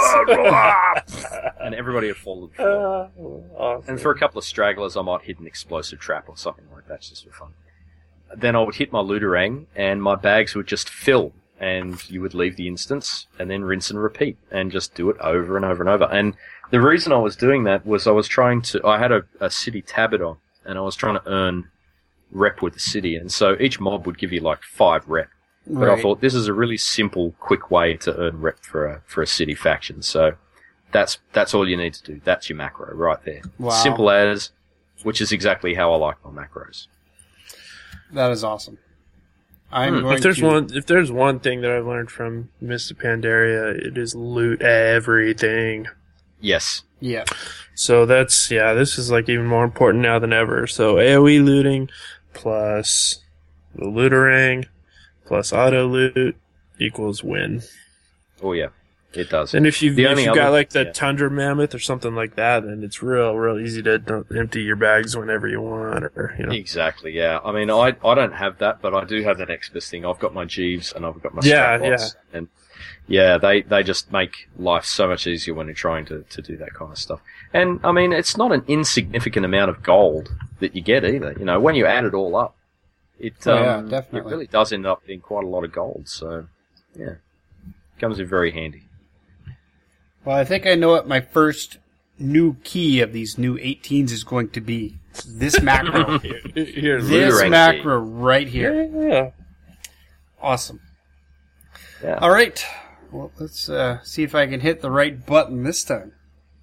and everybody would fall to the floor. Awesome. And for a couple of stragglers, I might hit an explosive trap or something like that, just for fun. Then I would hit my Looterang, and my bags would just fill, and you would leave the instance, and then rinse and repeat, and just do it over and over and over. And the reason I was doing that was I had a city tabard on, and I was trying to earn rep with the city, and so each mob would give you like 5 rep. But I thought this is a really simple, quick way to earn rep for a city faction. So that's all you need to do. That's your macro right there. Wow. Simple as, which is exactly how I like my macros. That is awesome. I'm going If there's one thing that I've learned from Mists of Pandaria, it is loot everything. Yes. Yeah. So this is like even more important now than ever. So AoE looting plus the Looterang plus auto loot equals win. Oh yeah. It does. And if you've got other- like the Tundra Mammoth or something like that, then it's real easy to empty your bags whenever you want, or Exactly, yeah. I mean, I don't have that, but I do have that Expos thing. I've got my Jeeves and I've got my Straplots. And yeah, they just make life so much easier when you're trying to do that kind of stuff. And I mean, it's not an insignificant amount of gold that you get either. You know, when you add it all up, it really does end up being quite a lot of gold. So yeah, comes in very handy. Well, I think I know what my first new key of these new 18s is going to be. This macro. This macro right here. Yeah. Awesome. Yeah. All right. Well, let's see if I can hit the right button this time.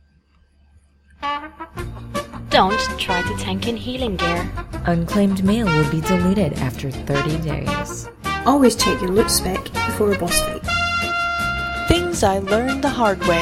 Don't try to tank in healing gear. Unclaimed mail will be deleted after 30 days. Always check your loot spec before a boss fight. Things I learned the hard way.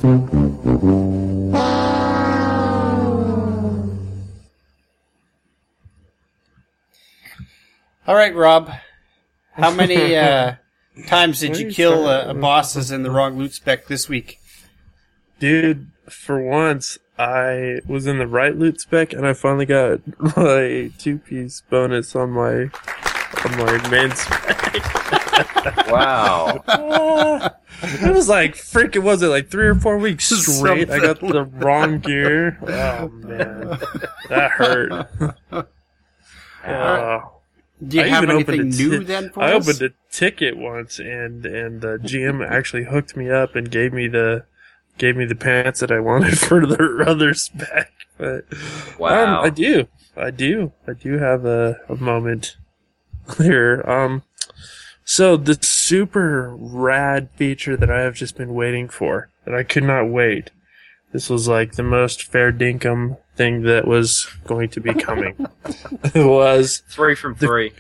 All right, Rob. How many times did you kill bosses in the wrong loot spec this week? Dude, for once, I was in the right loot spec, and I finally got my 2-piece bonus on my main spec. Wow. It was like freaking, was it like 3 or 4 weeks straight? I got the wrong gear. Oh man, that hurt. Do you have anything new then for us? I opened a ticket once, and the GM actually hooked me up and gave me the pants that I wanted for the other spec. But wow, I do have a moment here. So the super rad feature that I have just been waiting for, that I could not wait. This was like the most fair dinkum thing that was going to be coming. It was 3 from 3.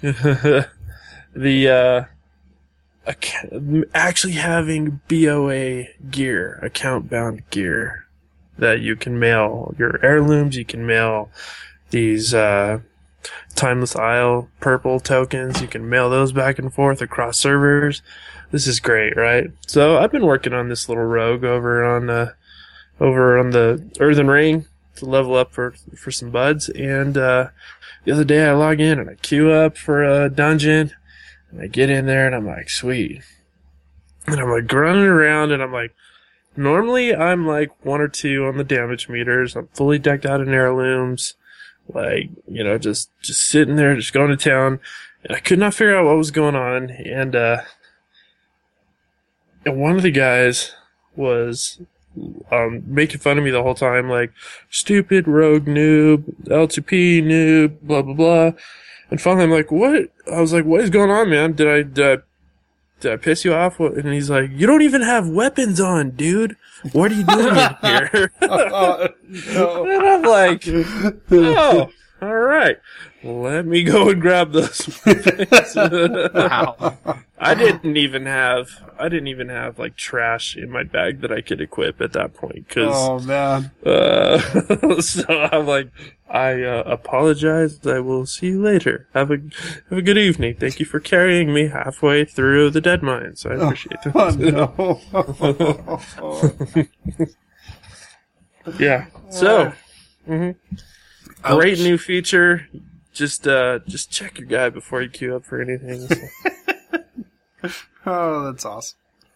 Actually having BOA gear, account bound gear, that you can mail your heirlooms. You can mail these Timeless Isle purple tokens. You can mail those back and forth across servers. This is great, right? So I've been working on this little rogue over on the Earthen Ring to level up for some buds. And the other day I log in and I queue up for a dungeon, and I get in there and I'm like, sweet. And I'm like running around, and I'm like, normally I'm like 1 or 2 on the damage meters. I'm fully decked out in heirlooms. Like, just sitting there, just going to town, and I could not figure out what was going on. And one of the guys was making fun of me the whole time, like, stupid rogue noob, L2P noob, blah blah blah. And finally, I'm like, what? I was like, what is going on, man? Did I piss you off? And he's like, you don't even have weapons on, dude. What are you doing in here? No. And I'm like, oh, all right. Let me go and grab those weapons. Wow. I didn't even have like trash in my bag that I could equip at that point. Oh man. So I'm like, I apologize. I will see you later. Have a good evening. Thank you for carrying me halfway through the dead mines. I appreciate that. Oh no. Yeah. So, great new feature. Just check your guy before you queue up for anything. Oh, that's awesome.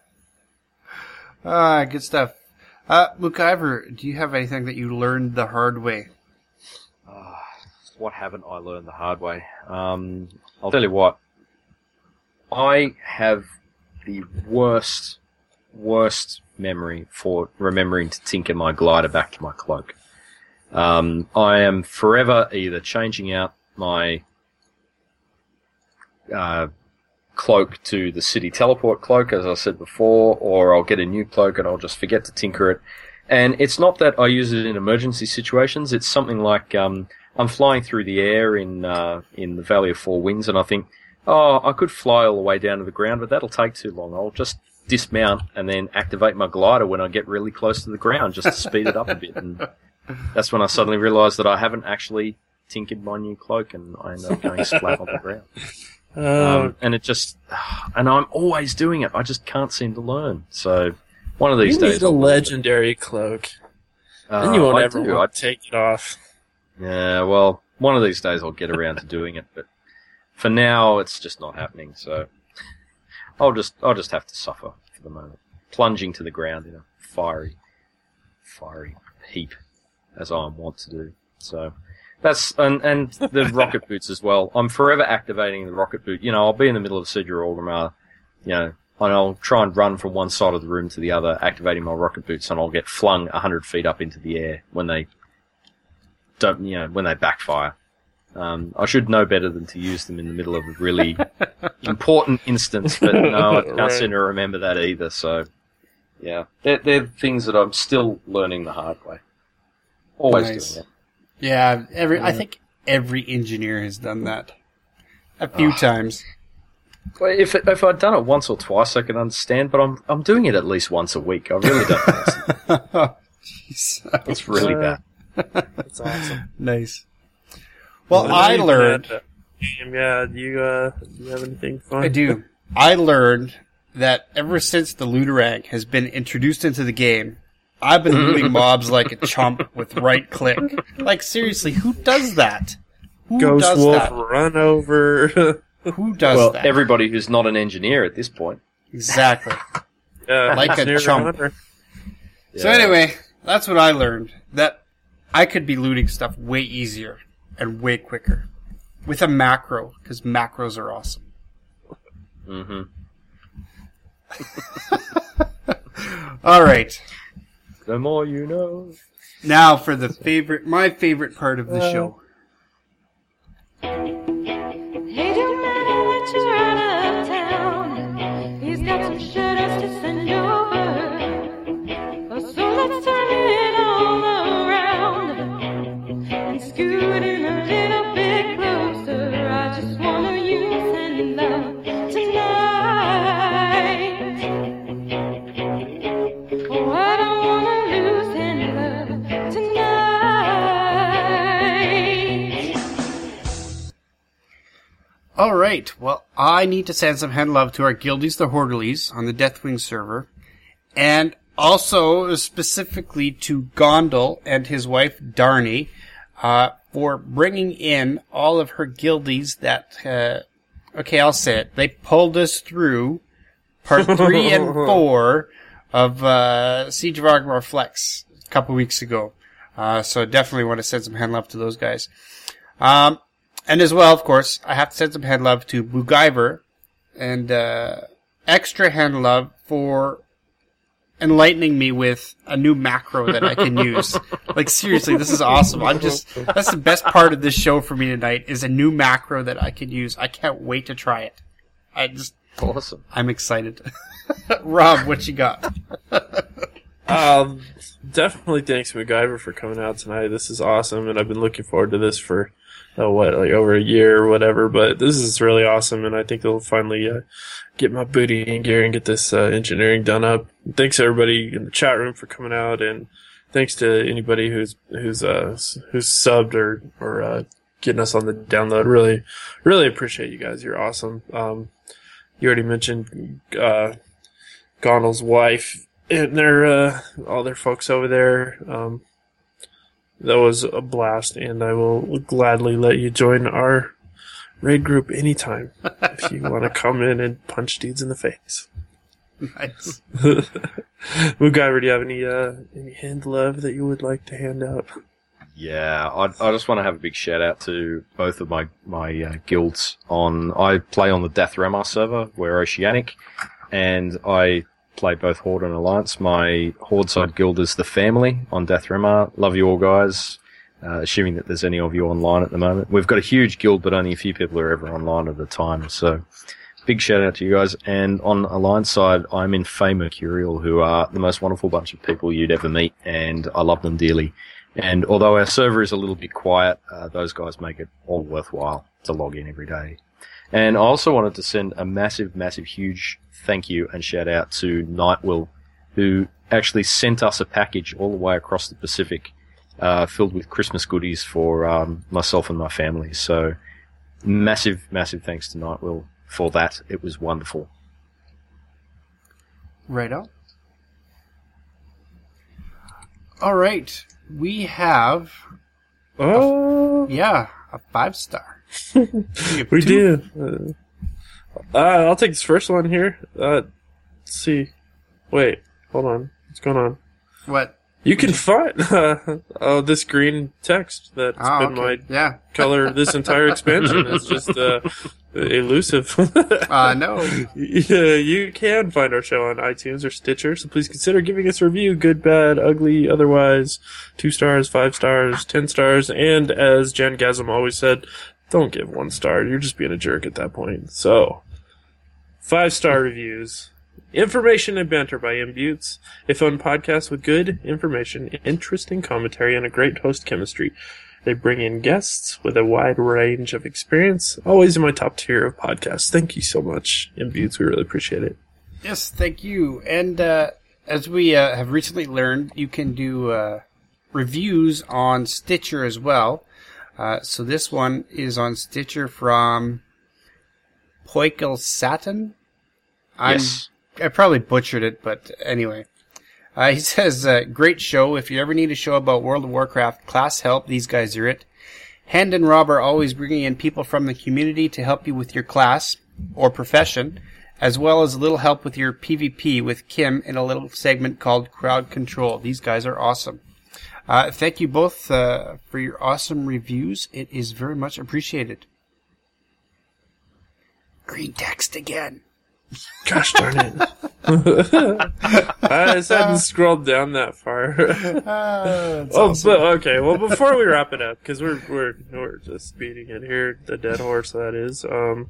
Good stuff. McIver, do you have anything that you learned the hard way? What haven't I learned the hard way? I'll tell you what. I have the worst memory for remembering to tinker my glider back to my cloak. I am forever either changing out my cloak to the city teleport cloak, as I said before, or I'll get a new cloak and I'll just forget to tinker it. And it's not that I use it in emergency situations. It's something like I'm flying through the air in the Valley of Four Winds, and I think, I could fly all the way down to the ground, but that'll take too long. I'll just dismount and then activate my glider when I get really close to the ground, just to speed it up a bit. And that's when I suddenly realised that I haven't actually tinkered my new cloak, and I end up going splat on the ground. And I'm always doing it. I just can't seem to learn. So One of these you days. need a legendary cloak. Then you won't ever want to take it off. Yeah, well, one of these days I'll get around to doing it, but for now it's just not happening. So I'll just have to suffer for the moment, plunging to the ground in a fiery heap, as I am wont to do. So that's and the rocket boots as well. I'm forever activating the rocket boot. I'll be in the middle of Siege of Orgrimmar, and I'll try and run from one side of the room to the other, activating my rocket boots, and I'll get flung 100 feet up into the air when they backfire. I should know better than to use them in the middle of a really important instance, but no, I can't seem to remember that either. So, yeah, they're things that I'm still learning the hard way. Always doing it. Yeah, I think every engineer has done that a few times. Well, if I'd done it once or twice, I could understand, but I'm doing it at least once a week. I really don't understand. Jeez. It's really bad. That's awesome. Nice. Well, I learned... Yeah, do you have anything fun? I do. I learned that ever since the Looterang has been introduced into the game, I've been looting mobs like a chump with right click. Like, seriously, who does that? Ghost Wolf, run over... Who does that? Everybody who's not an engineer at this point. Exactly. Like a chump. So anyway, that's what I learned. That I could be looting stuff way easier and way quicker. With a macro, because macros are awesome. Mm-hmm. Alright. The more you know. Now for my favorite part of the show. Hey, don't matter that you're out of town. He's got some shooters to send over. So let's turn it all around and scoot in a little bit closer. I just want to use and love tonight. Oh, I don't want to lose and love tonight. All right. Well, I need to send some hand love to our guildies, the Horderlies, on the Deathwing server, and also specifically to Gondel and his wife Darnie for bringing in all of her guildies that. I'll say it. They pulled us through part 3 and 4 of Siege of Orgrimmar Flex a couple weeks ago. So definitely want to send some hand love to those guys. And as well, of course, I have to send some hand love to Boogiver and extra hand love for enlightening me with a new macro that I can use. Like, seriously, this is awesome. That's the best part of this show for me tonight, is a new macro that I can use. I can't wait to try it. Awesome. I'm excited. Rob, what you got? Definitely thanks, MacGyver, for coming out tonight. This is awesome, and I've been looking forward to this for over a year or whatever, but this is really awesome, and I think they'll finally get my booty in gear and get this engineering done up. Thanks everybody in the chat room for coming out, and thanks to anybody who's subbed or getting us on the download. Really, really appreciate you guys. You're awesome. You already mentioned Gondel's wife and all their folks over there. That was a blast, and I will gladly let you join our raid group anytime if you want to come in and punch dudes in the face. Nice. MacGyver, do you have any hand love that you would like to hand out? Yeah, I just want to have a big shout out to both of my guilds. I play on the Dathramar server, we're Oceanic, and I play both Horde and Alliance. My Horde side guild is the Family on Dathramar. Love you all, guys. Assuming that there's any of you online at the moment. We've got a huge guild, but only a few people are ever online at a time. So, big shout out to you guys. And on Alliance side, I'm in Fae Mercurial, who are the most wonderful bunch of people you'd ever meet, and I love them dearly. And although our server is a little bit quiet, those guys make it all worthwhile to log in every day. And I also wanted to send a massive, massive, huge thank you and shout out to Nightwill, who actually sent us a package all the way across the Pacific, filled with Christmas goodies for myself and my family. So massive, massive thanks to Nightwill for that. It was wonderful. Right on. All right. We have... Oh. a 5-star. We do. I'll take this first one here. Let's see. Wait, hold on. What's going on? What? You can find this green text that's been my color this entire expansion. It's just elusive. No. Yeah, you can find our show on iTunes or Stitcher, so please consider giving us a review, good, bad, ugly, otherwise, 2 stars, 5 stars, 10 stars, and as Jan Gasm always said, don't give 1 star. You're just being a jerk at that point. So, 5-star reviews. Information and banter by Imbutes. A fun podcast with good information, interesting commentary, and a great host chemistry. They bring in guests with a wide range of experience. Always in my top tier of podcasts. Thank you so much, Imbutes. We really appreciate it. Yes, thank you. And as we have recently learned, you can do reviews on Stitcher as well. So this one is on Stitcher from Poikel Satin. Yes. I probably butchered it, but anyway. He says, great show. If you ever need a show about World of Warcraft, class help, these guys are it. Hand and Rob are always bringing in people from the community to help you with your class or profession, as well as a little help with your PvP with Kim in a little segment called Crowd Control. These guys are awesome. Thank you both for your awesome reviews. It is very much appreciated. Green text again. Gosh darn it. I just hadn't scrolled down that far. Awesome. But okay, well, before we wrap it up, because we're just beating it here, the dead horse that is,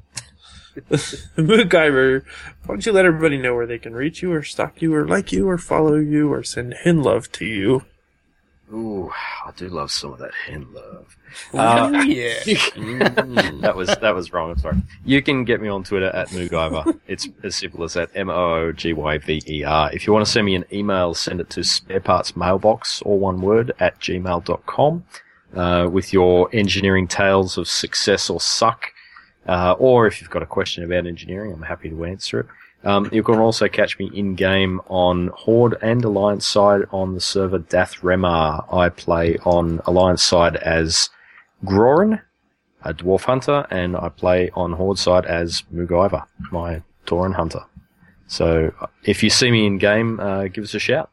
MacGyver, why don't you let everybody know where they can reach you, or stalk you, or like you, or follow you, or send hen love to you? Ooh, I do love some of that hen love. Yeah. That was wrong. I'm sorry. You can get me on Twitter at MooGyver. It's as simple as that. MOOGYVER. If you want to send me an email, send it to sparepartsmailbox, all one word, at gmail.com, with your engineering tales of success or suck. Or if you've got a question about engineering, I'm happy to answer it. You can also catch me in-game on Horde and Alliance side on the server Dath Remar. I play on Alliance side as Grorin, a Dwarf Hunter, and I play on Horde side as MacGyver, my Tauren Hunter. So if you see me in-game, give us a shout.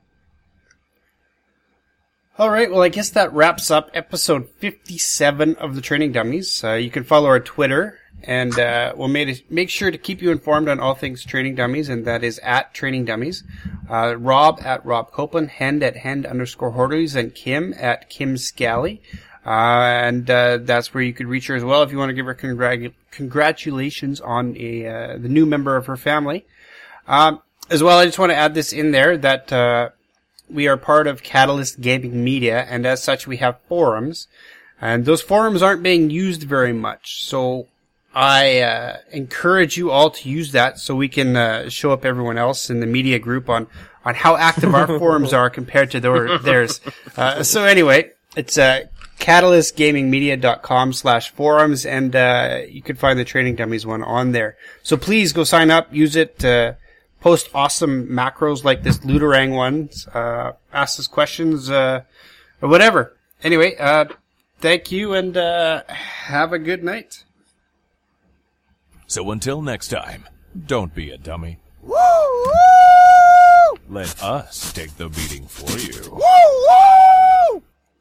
All right, well, I guess that wraps up episode 57 of the Training Dummies. You can follow our Twitter, and we'll make sure to keep you informed on all things Training Dummies, and that is at Training Dummies. Rob at Rob Copeland, Hend at Hend_Hortleys, and Kim at Kim Scally. And that's where you could reach her as well if you want to give her congratulations on the new member of her family. As well, I just want to add this in there that we are part of Catalyst Gaming Media, and as such we have forums, and those forums aren't being used very much, so I encourage you all to use that so we can show up everyone else in the media group on how active our forums are compared to theirs. So anyway, it's catalystgamingmedia.com/forums, and you can find the Training Dummies one on there. So please go sign up, use it, post awesome macros like this Looterang one, ask us questions, or whatever. Anyway, thank you, and have a good night. So until next time, don't be a dummy. Woo! Woo! Let us take the beating for you. Woo! Woo!